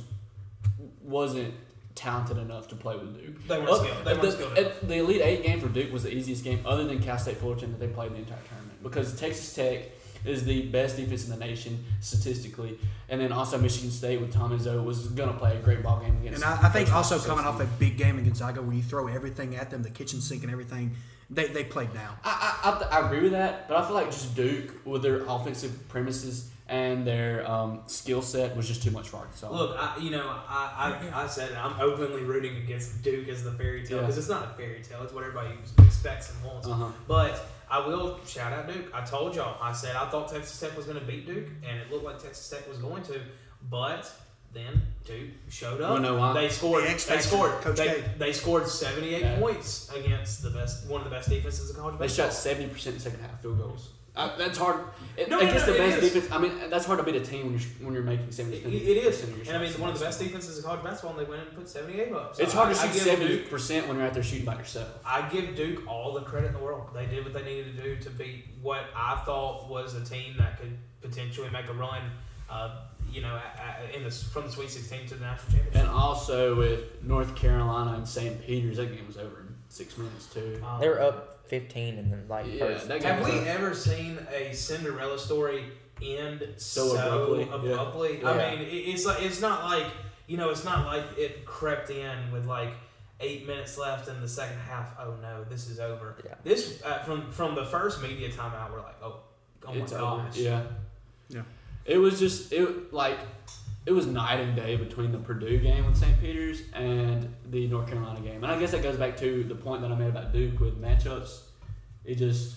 wasn't talented enough to play with Duke. They weren't Uh, skilled. They weren't the, skilled uh, enough. the Elite Eight game for Duke was the easiest game, other than Cal State Fullerton, that they played in the entire tournament, because Texas Tech is the best defense in the nation statistically, and then also Michigan State with Tom Izzo was going to play a great ball game against. And I, I think Coach also Washington. coming off a big game in Gonzaga where you throw everything at them, the kitchen sink and everything, they, they played down. I, I, I, I agree with that, but I feel like just Duke with their offensive premises and their um, skill set was just too much for Arkansas. Look, I, you know, I, I, I said it, I'm openly rooting against Duke as the fairy tale Yeah. because it's not a fairy tale. It's what everybody expects and wants. Uh-huh. But I will shout out Duke. I told y'all. I said I thought Texas Tech was going to beat Duke, and it looked like Texas Tech was going to. But then Duke showed up. Wanna know why? They scored. The X They factor, scored. Coach They, K. they scored seventy-eight Yeah. points against the best, one of the best defenses in college They basketball. shot seventy percent in the second half field goals. I, that's hard. It, No, no, against no, the it best is. defense. I mean, that's hard to beat a team when you're when you're making seventy. It, it is, and I mean one of the best defenses in college basketball, and they went and put seventy-eight up. So It's hard I, to I shoot give seventy Duke, percent when you're out there shooting by yourself. I give Duke all the credit in the world. They did what they needed to do to beat what I thought was a team that could potentially make a run. Uh, you know, in the from the Sweet sixteen to the national championship. And also with North Carolina and Saint Peter's, that game was over in six minutes too. Um, They were up fifteen and then like Yeah, first. that game Have was we over. ever seen a Cinderella story end so, So abruptly, yeah. abruptly? Yeah. I mean, it, it's like it's not like you know, it's not like it crept in with like eight minutes left in the second half. Oh no, this is over. Yeah. This uh, from from the first media timeout, we're like, oh, oh It's my over. gosh, Yeah. Yeah. It was just it like it was night and day between the Purdue game with Saint Peter's and the North Carolina game. And I guess that goes back to the point that I made about Duke with matchups. It just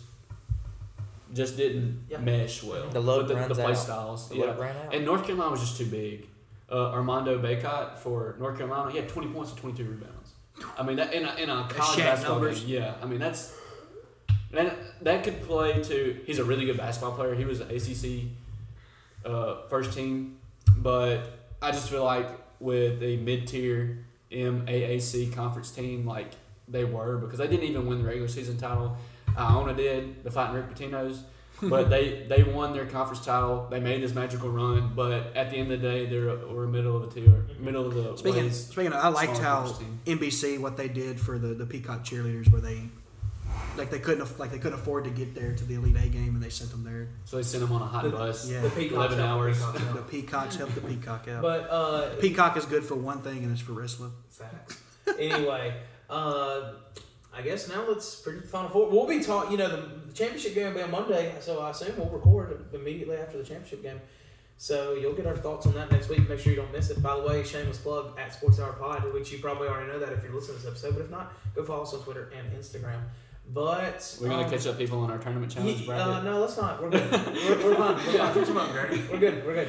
just didn't Yeah. mesh well. The load with the, runs the play out. styles. The Yeah. load ran out. And North Carolina was just too big. Uh, Armando Bacot for North Carolina, he had twenty points and twenty-two rebounds. I mean, that in a, in a college Shaq basketball numbers. game, yeah. I mean, that's that that could play to. He's a really good basketball player. He was an A C C uh, first team, but I just feel like with a mid-tier M A A C conference team, like they were, because they didn't even win the regular season title. Iona did, the Fighting Rick Pitino's. But they, they won their conference title. They made this magical run. But at the end of the day, they're we're middle of the tier, middle of the. Speaking, ways. speaking of, I liked Smaller how conference team. N B C what they did for the, the Peacock cheerleaders, where they like they couldn't aff- like they couldn't afford to get there to the Elite Eight game, and they sent them there. So they sent them on a hot The- bus. Yeah. the Peacocks eleven helped hours. the Peacocks The out. Peacocks helped the Peacock out. But uh, Peacock is good for one thing, and it's for wrestling. Facts. Anyway, uh, I guess now let's predict the Final Four. We'll be talking, you know, the, the championship game will be on Monday, so I assume we'll record immediately after the championship game. So you'll get our thoughts on that next week. Make sure you don't miss it. By the way, shameless plug at Sports Hour Pod, which you probably already know that if you're listening to this episode, but if not, go follow us on Twitter and Instagram. But We're gonna um, catch up people on our tournament challenge ye- bracket. uh, no, let's not. We're good. We're, we're fine. We're Yeah, fine. catch him up, Grady. We're good. We're good.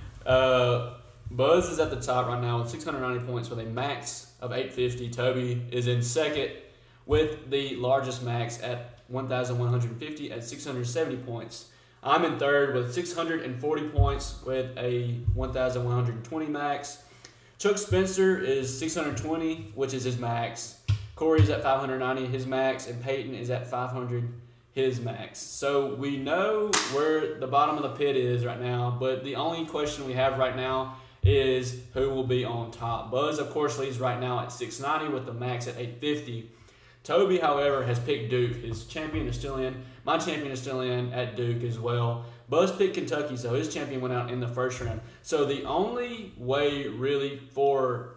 Uh, Buzz is at the top right now with six hundred ninety points with a max of eight fifty. Toby is in second with the largest max at one thousand one hundred fifty at six hundred seventy points. I'm in third with six hundred forty points with a one thousand one hundred twenty max. Chuck Spencer is six hundred twenty, which is his max. Corey's at five hundred ninety, his max, and Peyton is at five hundred, his max. So we know where the bottom of the pit is right now, but the only question we have right now is who will be on top. Buzz, of course, leads right now at six ninety with the max at eight fifty. Toby, however, has picked Duke. His champion is still in. My champion is still in at Duke as well. Buzz picked Kentucky, so his champion went out in the first round. So the only way really for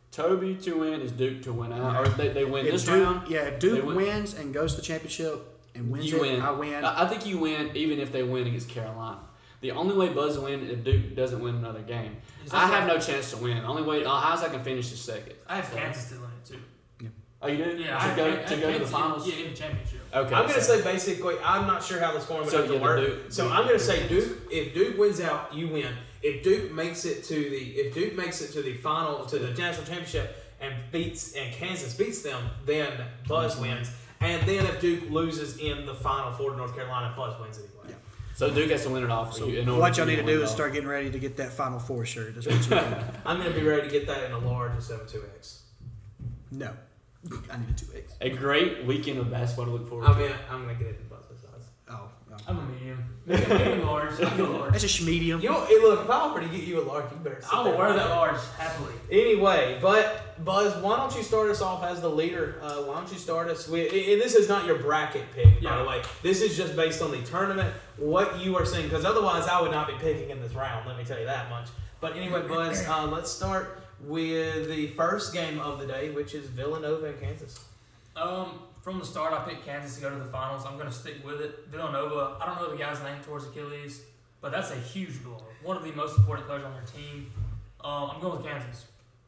Toby to win, is Duke to win out, or they, they win If this Duke, round. yeah, if Duke they win. wins and goes to the championship and wins You it, win. I win. I I think you win even if they win against Carolina. The only way Buzz will win if Duke doesn't win another game. Is I that have right? no chance to win. Only way, how's I can finish is second. I have Kansas to win it too. Oh, you do? Yeah, I to have go Kan- I to have go to the Kansas in- finals. Yeah, in the championship. Okay. I'm gonna so- say basically, I'm not sure how the scoring would So, have to yeah, the work. Duke- so Duke- I'm gonna say Duke. Duke. If Duke wins out, you win. If Duke makes it to the if Duke makes it to the final to the national championship and beats and Kansas beats them, then Buzz wins. And then if Duke loses in the final four to North Carolina, Buzz wins anyway. Yeah. So Duke has to win it off for So you. In order what for y'all you need to win do it is all. start getting ready to get that Final Four shirt. That's what you do. I'm gonna be ready to get that in a large instead of two X. No, I need a two X. A great weekend of basketball to look forward I to. mean, I'm gonna get it in Buzz's size. Oh, no. I'm a medium. Medium, medium large. I'm a large. That's a medium. You know, hey, look, if I offer to get you a large, you better. sit I will there. wear that large happily. Anyway, but Buzz, why don't you start us off as the leader? Uh, why don't you start us with? And this is not your bracket pick, by Yeah. the way. This is just based on the tournament, what you are seeing, because otherwise I would not be picking in this round. Let me tell you that much. But anyway, Buzz, uh, let's start with the first game of the day, which is Villanova and Kansas. Um, from the start, I picked Kansas to go to the finals. I'm going to stick with it. Villanova, I don't know the guy's name towards Achilles, but that's a huge blow. One of the most important players on their team. Um, I'm going with Kansas.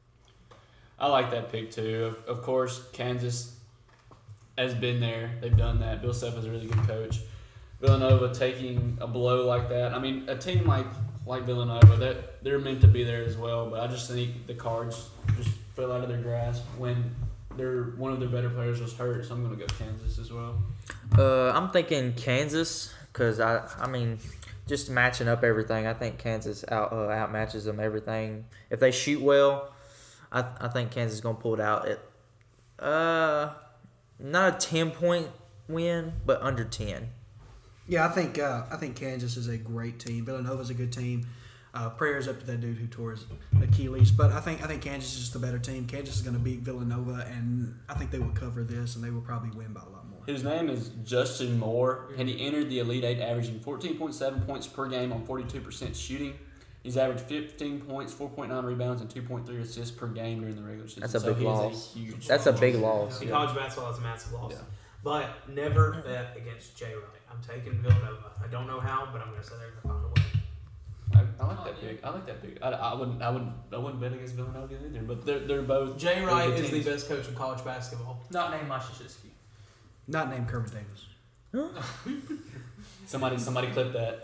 I like that pick too. Of, of course, Kansas has been there. They've done that. Bill Self is a really good coach. Villanova taking a blow like that. I mean, a team like like Villanova, that they're meant to be there as well. But I just think the cards just fell out of their grasp when their one of their better players was hurt. So I'm going to go Kansas as well. Uh, I'm thinking Kansas because I, I mean, just matching up everything. I think Kansas out uh, outmatches them everything. If they shoot well, I I think Kansas is gonna pull it out. It, uh, not a ten point win, but under ten. Yeah, I think uh, I think Kansas is a great team. Villanova's a good team. Uh, prayers up to that dude who tore his Achilles. But I think I think Kansas is just the better team. Kansas is going to beat Villanova, and I think they will cover this, and they will probably win by a lot more. His name is Justin Moore, and he entered the Elite Eight averaging fourteen point seven points per game on forty-two percent shooting. He's averaged fifteen points, four point nine rebounds, and two point three assists per game during the regular season. That's a so big he is loss. huge That's a loss. big loss. In Yeah. college basketball, it's a massive loss. Yeah. But never bet against Jay Wright. I'm taking Villanova. I don't know how, but I'm going to say they're going to find a way. I, I like Oh, that yeah. pick. I like that pick. I, I wouldn't. I wouldn't. I wouldn't bet against Villanova either. But they're they're both. Jay they're Wright good is the teams. best coach in college basketball. Not named Mashishitsky. Not named Kermit Davis. Somebody somebody clip that.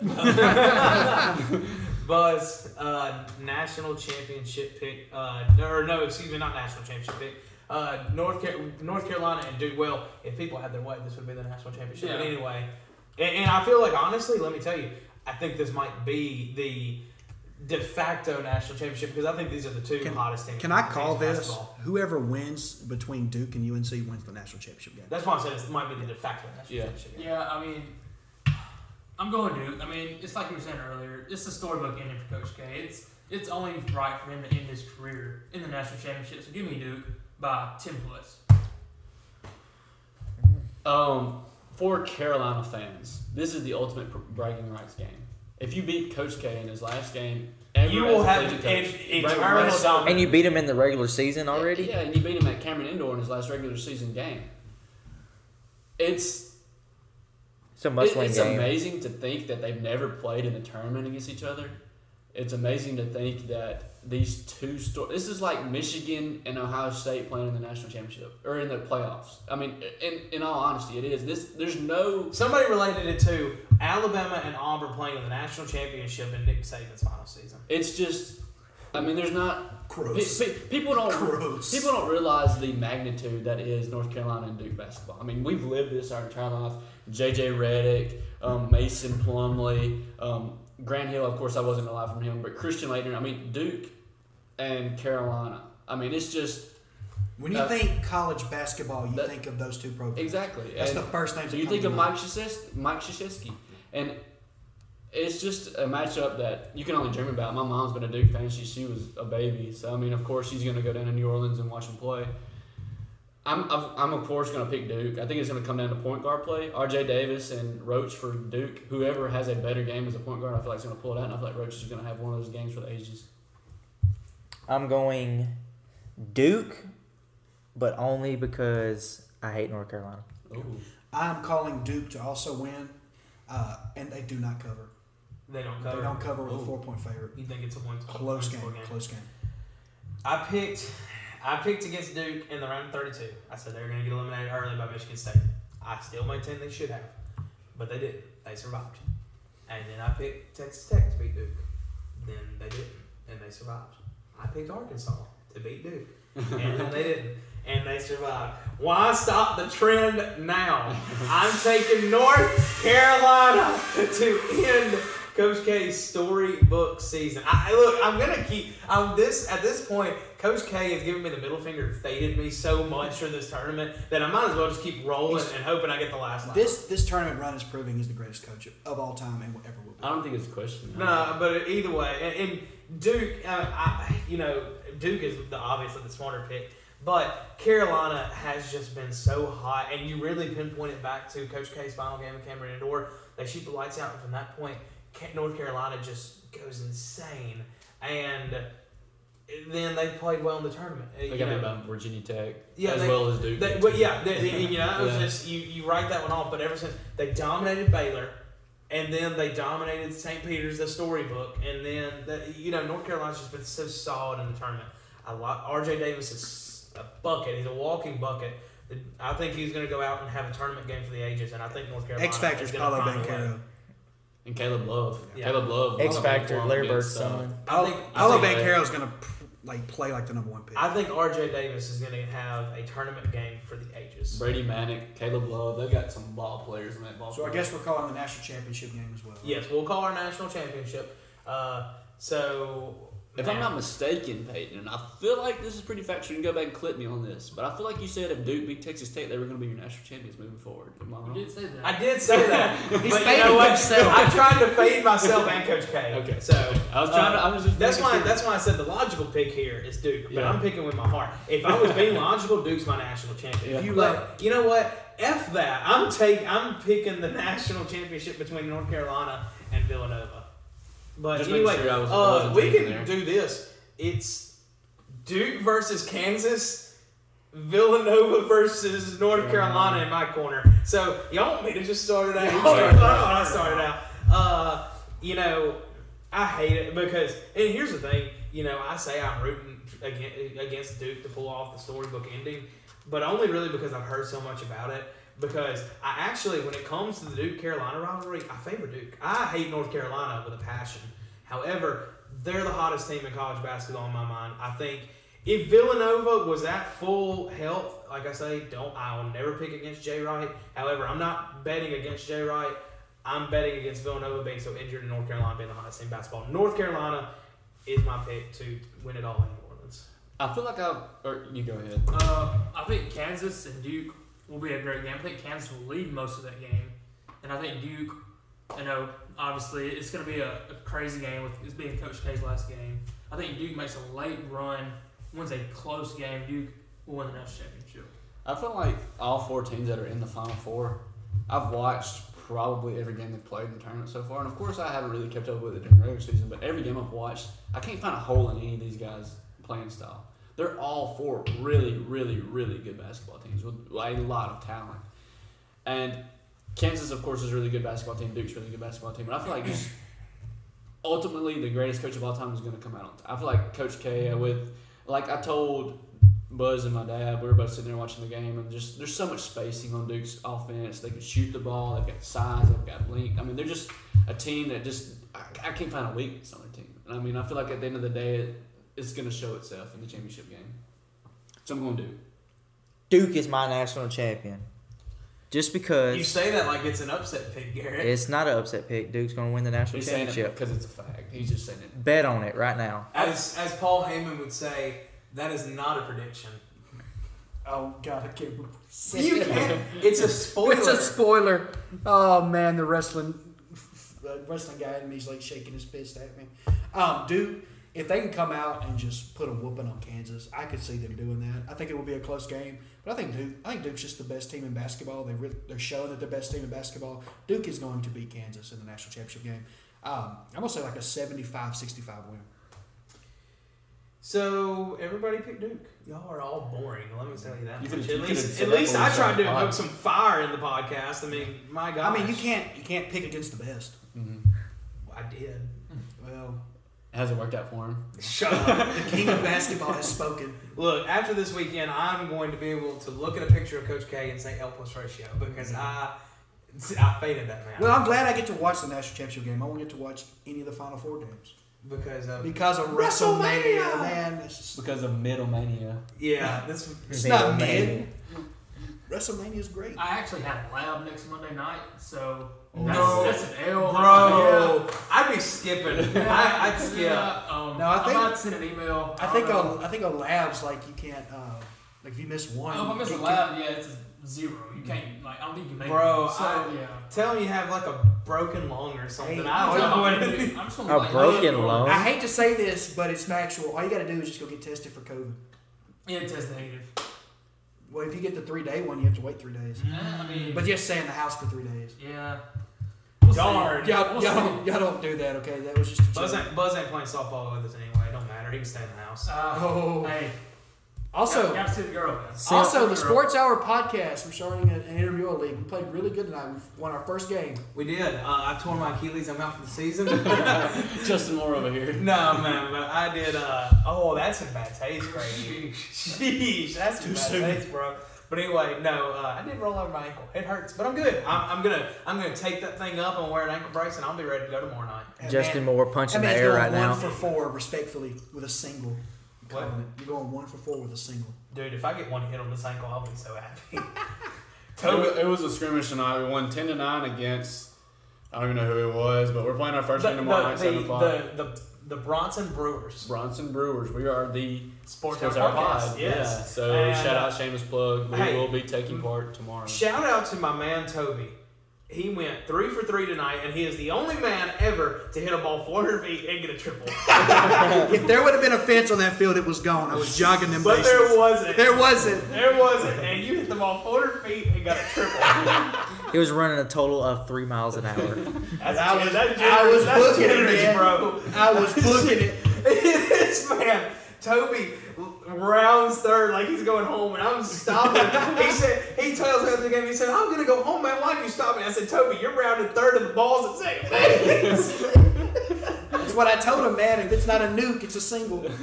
Buzz, uh, national championship pick, uh, or no, excuse me, not national championship pick. Uh, North Car- North Carolina and Duke. Well, if people had their way, this would be the national championship. But Yeah. anyway, and, and I feel like honestly, let me tell you, I think this might be the de facto national championship because I think these are the two Can- hottest teams. Can I in call college this? basketball. Whoever wins between Duke and U N C wins the national championship game. That's why I said it might be the de facto national Yeah. championship. Yeah, I mean, I'm going Duke. I mean, it's like you were saying earlier. It's a storybook ending for Coach K. It's it's only right for him to end his career in the national championship. So give me Duke by ten plus. Um, for Carolina fans, this is the ultimate pr- bragging rights game. If you beat Coach K in his last game, ever You as will a have collegiate an coach, eternal bragging rights- dominance. And you beat them in the regular season already. Yeah, and you beat him at Cameron Indoor in his last regular season game. It's It's a it- must-win it's game. amazing to think that they've never played in a tournament against each other. It's amazing to think that these two sto- this is like Michigan and Ohio State playing in the national championship or in the playoffs. I mean, in in all honesty, it is. This there's no Somebody related it to Alabama and Auburn playing in the national championship in Nick Saban's final season. It's just, I mean, there's not. Gross. pe- pe- people don't. Gross. People don't realize the magnitude that is North Carolina and Duke basketball. I mean, we've lived this our entire life. J J Redick, um, Mason Plumlee, um, Grant Hill. Of course, I wasn't alive from him, but Christian Laettner. I mean, Duke and Carolina. I mean, it's just When you Uh, think college basketball, you that- think of those two programs. exactly. That's And the first names. so that you come think to of mind. Mike Krzyzewski, Mike Krzyzewski, and it's just a matchup that you can only dream about. My mom's been a Duke fan; she she was a baby, so I mean, of course, she's gonna go down to New Orleans and watch him play. I'm I'm, I'm of course gonna pick Duke. I think it's gonna come down to point guard play. R J Davis and Roach for Duke. Whoever has a better game as a point guard, I feel like is gonna pull it out, and I feel like Roach is gonna have one of those games for the ages. I'm going Duke, but only because I hate North Carolina. Ooh. I'm calling Duke to also win, uh, and they do not cover. They don't cover. They don't cover with Ooh. a four-point favorite. You think it's a one Close one game, score close game. I picked, I picked against Duke in the round of thirty-two. I said they were going to get eliminated early by Michigan State. I still maintain they should have, but they didn't. They survived. And then I picked Texas Tech to beat Duke. Then they didn't, and they survived. I picked Arkansas to beat Duke, and then they didn't, and they survived. Why stop the trend now? I'm taking North Carolina to end Coach K's storybook season. I look, I'm gonna keep. I'm this at this point. Coach K has given me the middle finger, faded me so much for this tournament that I might as well just keep rolling and hoping I get the last line. This this tournament run is proving he's the greatest coach of all time and ever will be. I don't think it's a question. No, but either way, and, and Duke, uh, I, you know, Duke is the obviously the smarter pick, but Carolina has just been so hot, and you really pinpoint it back to Coach K's final game at Cameron Indoor. They shoot the lights out, and from that point, North Carolina just goes insane, and then they played well in the tournament. They you got know. it about Virginia Tech, Yeah, as they- well as Duke. They, but yeah, they, they- you know, it was Yeah. just you, you write that one off. But ever since they dominated Baylor, and then they dominated Saint Peter's, the storybook, and then the, you know North Carolina's just been so solid in the tournament. I like R J Davis is a bucket. He's a walking bucket. I think he's going to go out and have a tournament game for the ages, and I think North Carolina X Factor is is going to Paulo find a way. Banchero. And Caleb Love. Yeah. Caleb Love. X Love Factor, won Larry Bird's against, uh, son. I think I Paulo think, Banchero is gonna like play like the number one pick. I think R J Davis is going to have a tournament game for the ages. Brady Manick, Caleb Love. They've got some ball players in that ball. So I guess we're calling the national championship game as well. Yes, we'll call our national championship. Uh, so If I'm not mistaken, Peyton, and I feel like this is pretty factual, you can go back and clip me on this, but I feel like you said if Duke beat Texas Tech, they were going to be your national champions moving forward. Am I You wrong? did say that. I did say that. He's but you fading know what? himself. I tried to fade myself and Coach K. Okay. So I was trying uh, to. I was just. that's making why. sure. That's why I said the logical pick here is Duke. But Yeah. I'm picking with my heart. If I was being logical, Duke's my national champion. Yeah. You but you know what? F that. I'm take. I'm picking the national championship between North Carolina and Villanova. But Just making anyway, sure I was- I uh, wasn't we taken can there. do this. It's Duke versus Kansas. Villanova versus North Carolina in my corner. So y'all want me to just start it out? Yeah. I don't want to start it out. Uh, you know, I hate it because, and here's the thing. You know, I say I'm rooting against, against Duke to pull off the storybook ending, but only really because I've heard so much about it. Because I actually, when it comes to the Duke Carolina rivalry, I favor Duke. I hate North Carolina with a passion. However, they're the hottest team in college basketball in my mind. I think if Villanova was at full health, like I say, don't I will never pick against Jay Wright. However, I'm not betting against Jay Wright. I'm betting against Villanova being so injured and North Carolina being the hottest team in basketball. North Carolina is my pick to win it all in New Orleans. I feel like I. Or you go ahead. Uh, I think Kansas and Duke will be a great game. I think Kansas will lead most of that game, and I think Duke. You know, obviously, it's going to be a, a crazy game with this being Coach K's last game. I think Duke makes a late run, wins a close game. Duke will win the national championship. I feel like all four teams that are in the Final Four, I've watched probably every game they've played in the tournament so far. And, of course, I haven't really kept up with it during the regular season, but every game I've watched, I can't find a hole in any of these guys' playing style. They're all four really, really, really good basketball teams with a lot of talent. And Kansas, of course, is a really good basketball team. Duke's a really good basketball team. But I feel like just ultimately the greatest coach of all time is going to come out on top. I feel like Coach K with, like I told Buzz and my dad, we were both sitting there watching the game, and just there's so much spacing on Duke's offense. They can shoot the ball. They've got size. They've got length. I mean, they're just a team that just I, I can't find a weakness on their team. And I mean, I feel like at the end of the day, it, it's going to show itself in the championship game. So I'm going to Duke. Duke is my national champion. Just because You say that like it's an upset pick, Garrett. it's not an upset pick. Duke's going to win the national He's saying it championship. because it's a fact. He's just saying it. Bet on it right now. As as Paul Heyman would say, that is not a prediction. Oh God, I can't remember. You can't. It's a spoiler. It's a spoiler. Oh man, the wrestling uh, wrestling guy in me's like shaking his fist at me. Um, Duke, if they can come out and just put a whooping on Kansas, I could see them doing that. I think it will be a close game, but I think Duke. I think Duke's just the best team in basketball. They re- they're showing that they're the best team in basketball. Duke is going to beat Kansas in the national championship game. Um, I'm gonna say like a seventy-five sixty-five win. So everybody picked Duke. Y'all are all boring. Let me tell you that. You much. could've- At you least, could've at said least that I before tried we to started evoke some fire in the podcast. I mean, my God. I mean, you can't you can't pick against the best. Mm-hmm. I did. Well, Hasn't worked out for him. Shut up. the king of basketball has spoken. Look, after this weekend, I'm going to be able to look at a picture of Coach K and say L plus ratio because I, I faded that man. Well, I'm glad I get to watch the national championship game. I won't get to watch any of the Final Four games because of because of WrestleMania. WrestleMania. Man, it's, just, Because of middle mania. yeah, this it's Middle not mania. mid. WrestleMania is great. I actually have a lab next Monday night, so Oh. that's, No. that's an L. bro. I'd be skipping. Yeah. I, I'd skip. Yeah, um, No, I think- I'm about to send an email. I think don't know. on I think on labs like you can't uh, like if you miss one. Oh, if I miss a you lab, yeah, it's a zero. You can't, like, I don't think you can make Bro, it. So, I- yeah. Tell me you have like a broken lung or something. Hey, I I'm don't know what just it is. gonna- I'm just gonna A like, broken look, lung? I hate to say this, but it's factual. All you got to do is just go get tested for COVID. Yeah, test negative. Well, if you get the three day one, you have to wait three days. Yeah, I mean, But just stay in the house for three days. yeah. We'll see. Darn. Y'all, We'll y'all, see. don't, y'all don't do that, okay? That was just a Buzz joke. ain't, Buzz ain't playing softball with us anyway. It don't matter. He can stay in the house. Uh, Oh. Hey, Also, you got to see the girl, man. also the Girl. Sports Hour podcast. We're starting an, an intramural league. We played really good tonight. We won our first game. We did. Uh, I tore my Achilles. I'm out for the season. Justin Moore over here. No, man, but I did. Uh, oh, that's in bad taste, Brady. Sheesh, that's in Too bad soon. taste, bro. But anyway, no, uh, I did roll over my ankle. It hurts, but I'm good. I'm, I'm gonna, I'm gonna take that thing up and wear an ankle brace, and I'll be ready to go tomorrow night. And Justin man, Moore punching that the man's air going right one now. for four, respectfully, with a single. What? Calling it. You're going one for four with a single. Dude, if I get one hit on this ankle, I'll be so happy. It was, it was a scrimmage tonight. We won ten to nine against. I don't even know who it was, but we're playing our first The, game tomorrow the, night, seven the, o'clock. the, the, the Bronson Brewers. Bronson Brewers. We are the Sports, Sports Hour Hour Podcast. Pod. Yes. Yeah. So And, shout uh, out, shameless plug. We hey, will be taking part tomorrow. Shout out to my man Toby. He went three for three tonight, and he is the only man ever to hit a ball four hundred feet and get a triple. If there would have been a fence on that field, it was gone. I was jogging them But bases. there wasn't. There wasn't. There wasn't. And you hit the ball four hundred feet and got a triple. He was running a total of three miles an hour. That's, I was, that's I was generous, that's booking it, generous, man. bro. I was booking it. This man, Toby, rounds third like he's going home, and I'm stopping. He said, he tells me after the game, he said, I'm going to go home, man. Why did you stop me? I said, Toby, you're rounding third and the ball's at second base. That's what I told him, man. If it's not a nuke, it's a single. Dude,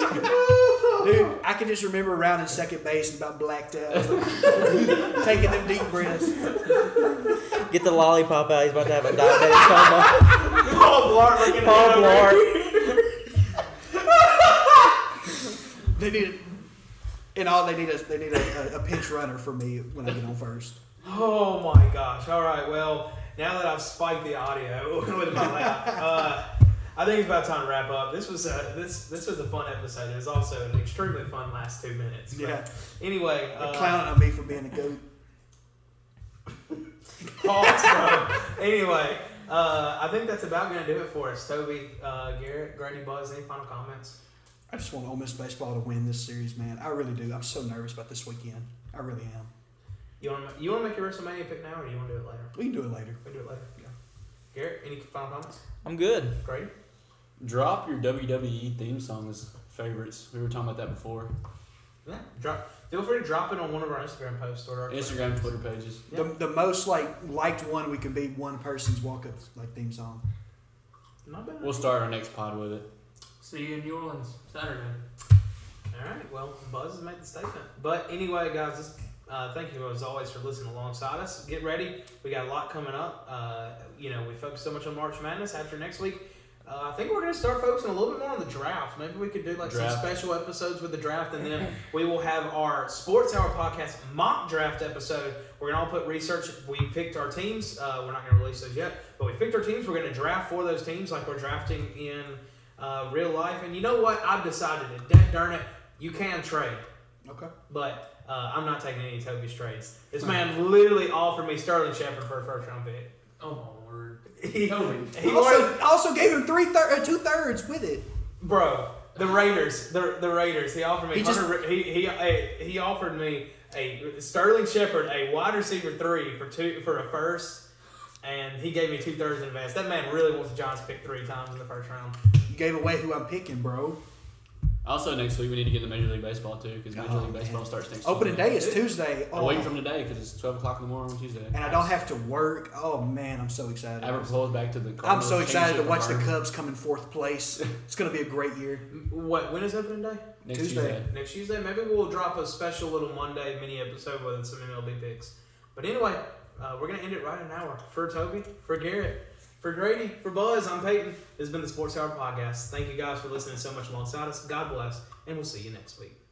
I can just remember rounding second base and about blacked out. Taking them deep breaths. Get the lollipop out. He's about to have a diabetic coma. Paul Blart looking Paul at Blart. They need, in all, they need a they need a, a, a pinch runner for me when I get on first. Oh my gosh. All right. Well, now that I've spiked the audio with my laugh, uh, I think it's about time to wrap up. This was a this this was a fun episode. It was also an extremely fun last two minutes. But Yeah, Anyway, they're uh, clowning on me for being a goat. pause, bro. Anyway, uh, I think that's about gonna do it for us. Toby, uh, Garrett, Grady, Buzz, any final comments? I just want Ole Miss baseball to win this series, man. I really do. I'm so nervous about this weekend. I really am. You want to you want to make your WrestleMania pick now, or do you want to do it later? We can do it later. We can do it later. Yeah. Garrett, any final comments? I'm good. Grady. Drop your W W E theme song as favorites. We were talking about that before. Yeah. Drop. Feel free to drop it on one of our Instagram posts or our Instagram, Twitter pages. Yeah. The, the most like liked one we can be one person's walk up like theme song. Not bad. We'll start our next pod with it. See you in New Orleans Saturday. All right. Well, Buzz has made the statement. But anyway, guys, this, uh, thank you as always for listening alongside us. Get ready. We got a lot coming up. Uh, you know, we focus so much on March Madness. After next week, uh, I think we're going to start focusing a little bit more on the draft. Maybe we could do like Draft. some special episodes with the draft, and then we will have our Sports Hour podcast mock draft episode. We're going to all put research. We picked our teams. Uh, we're not going to release those yet, but we picked our teams. We're going to draft for those teams like we're drafting in uh, real life. And you know what? I've decided it. Dang darn it, you can trade. Okay. But uh, I'm not taking any Toby's trades. This man literally offered me Sterling Shepard for a first round pick. Oh my word. He, Toby. he also, wanted, also gave him three thir- uh, two thirds with it. bro. The Raiders, the the Raiders. He offered me. He just- Hunter, he he a, he offered me a Sterling Shepard, a wide receiver three for two for a first, and he gave me two thirds in advance. That man really wants the Giants to pick three times in the first round. You gave away who I'm picking, bro. Also, next week we need to get the Major League Baseball too, because Major Oh, League Baseball man. starts next. Opening Tuesday. day is Tuesday. A Oh, week from today, because it's twelve o'clock in the morning on Tuesday. and I don't have to work. Oh man, I'm so excited. Albert Pujols back to the. I'm Cardinals so excited to championship watch the confirmed. Cubs come in fourth place. It's going to be a great year. What? When is opening day? Next Tuesday. Tuesday. Next Tuesday. Maybe we'll drop a special little Monday mini episode with some M L B picks. But anyway, uh, we're gonna end it right in an hour. For Toby, for Garrett, for Grady, for Buzz, I'm Peyton. This has been the Sports Hour Podcast. Thank you guys for listening so much alongside us. God bless, and we'll see you next week.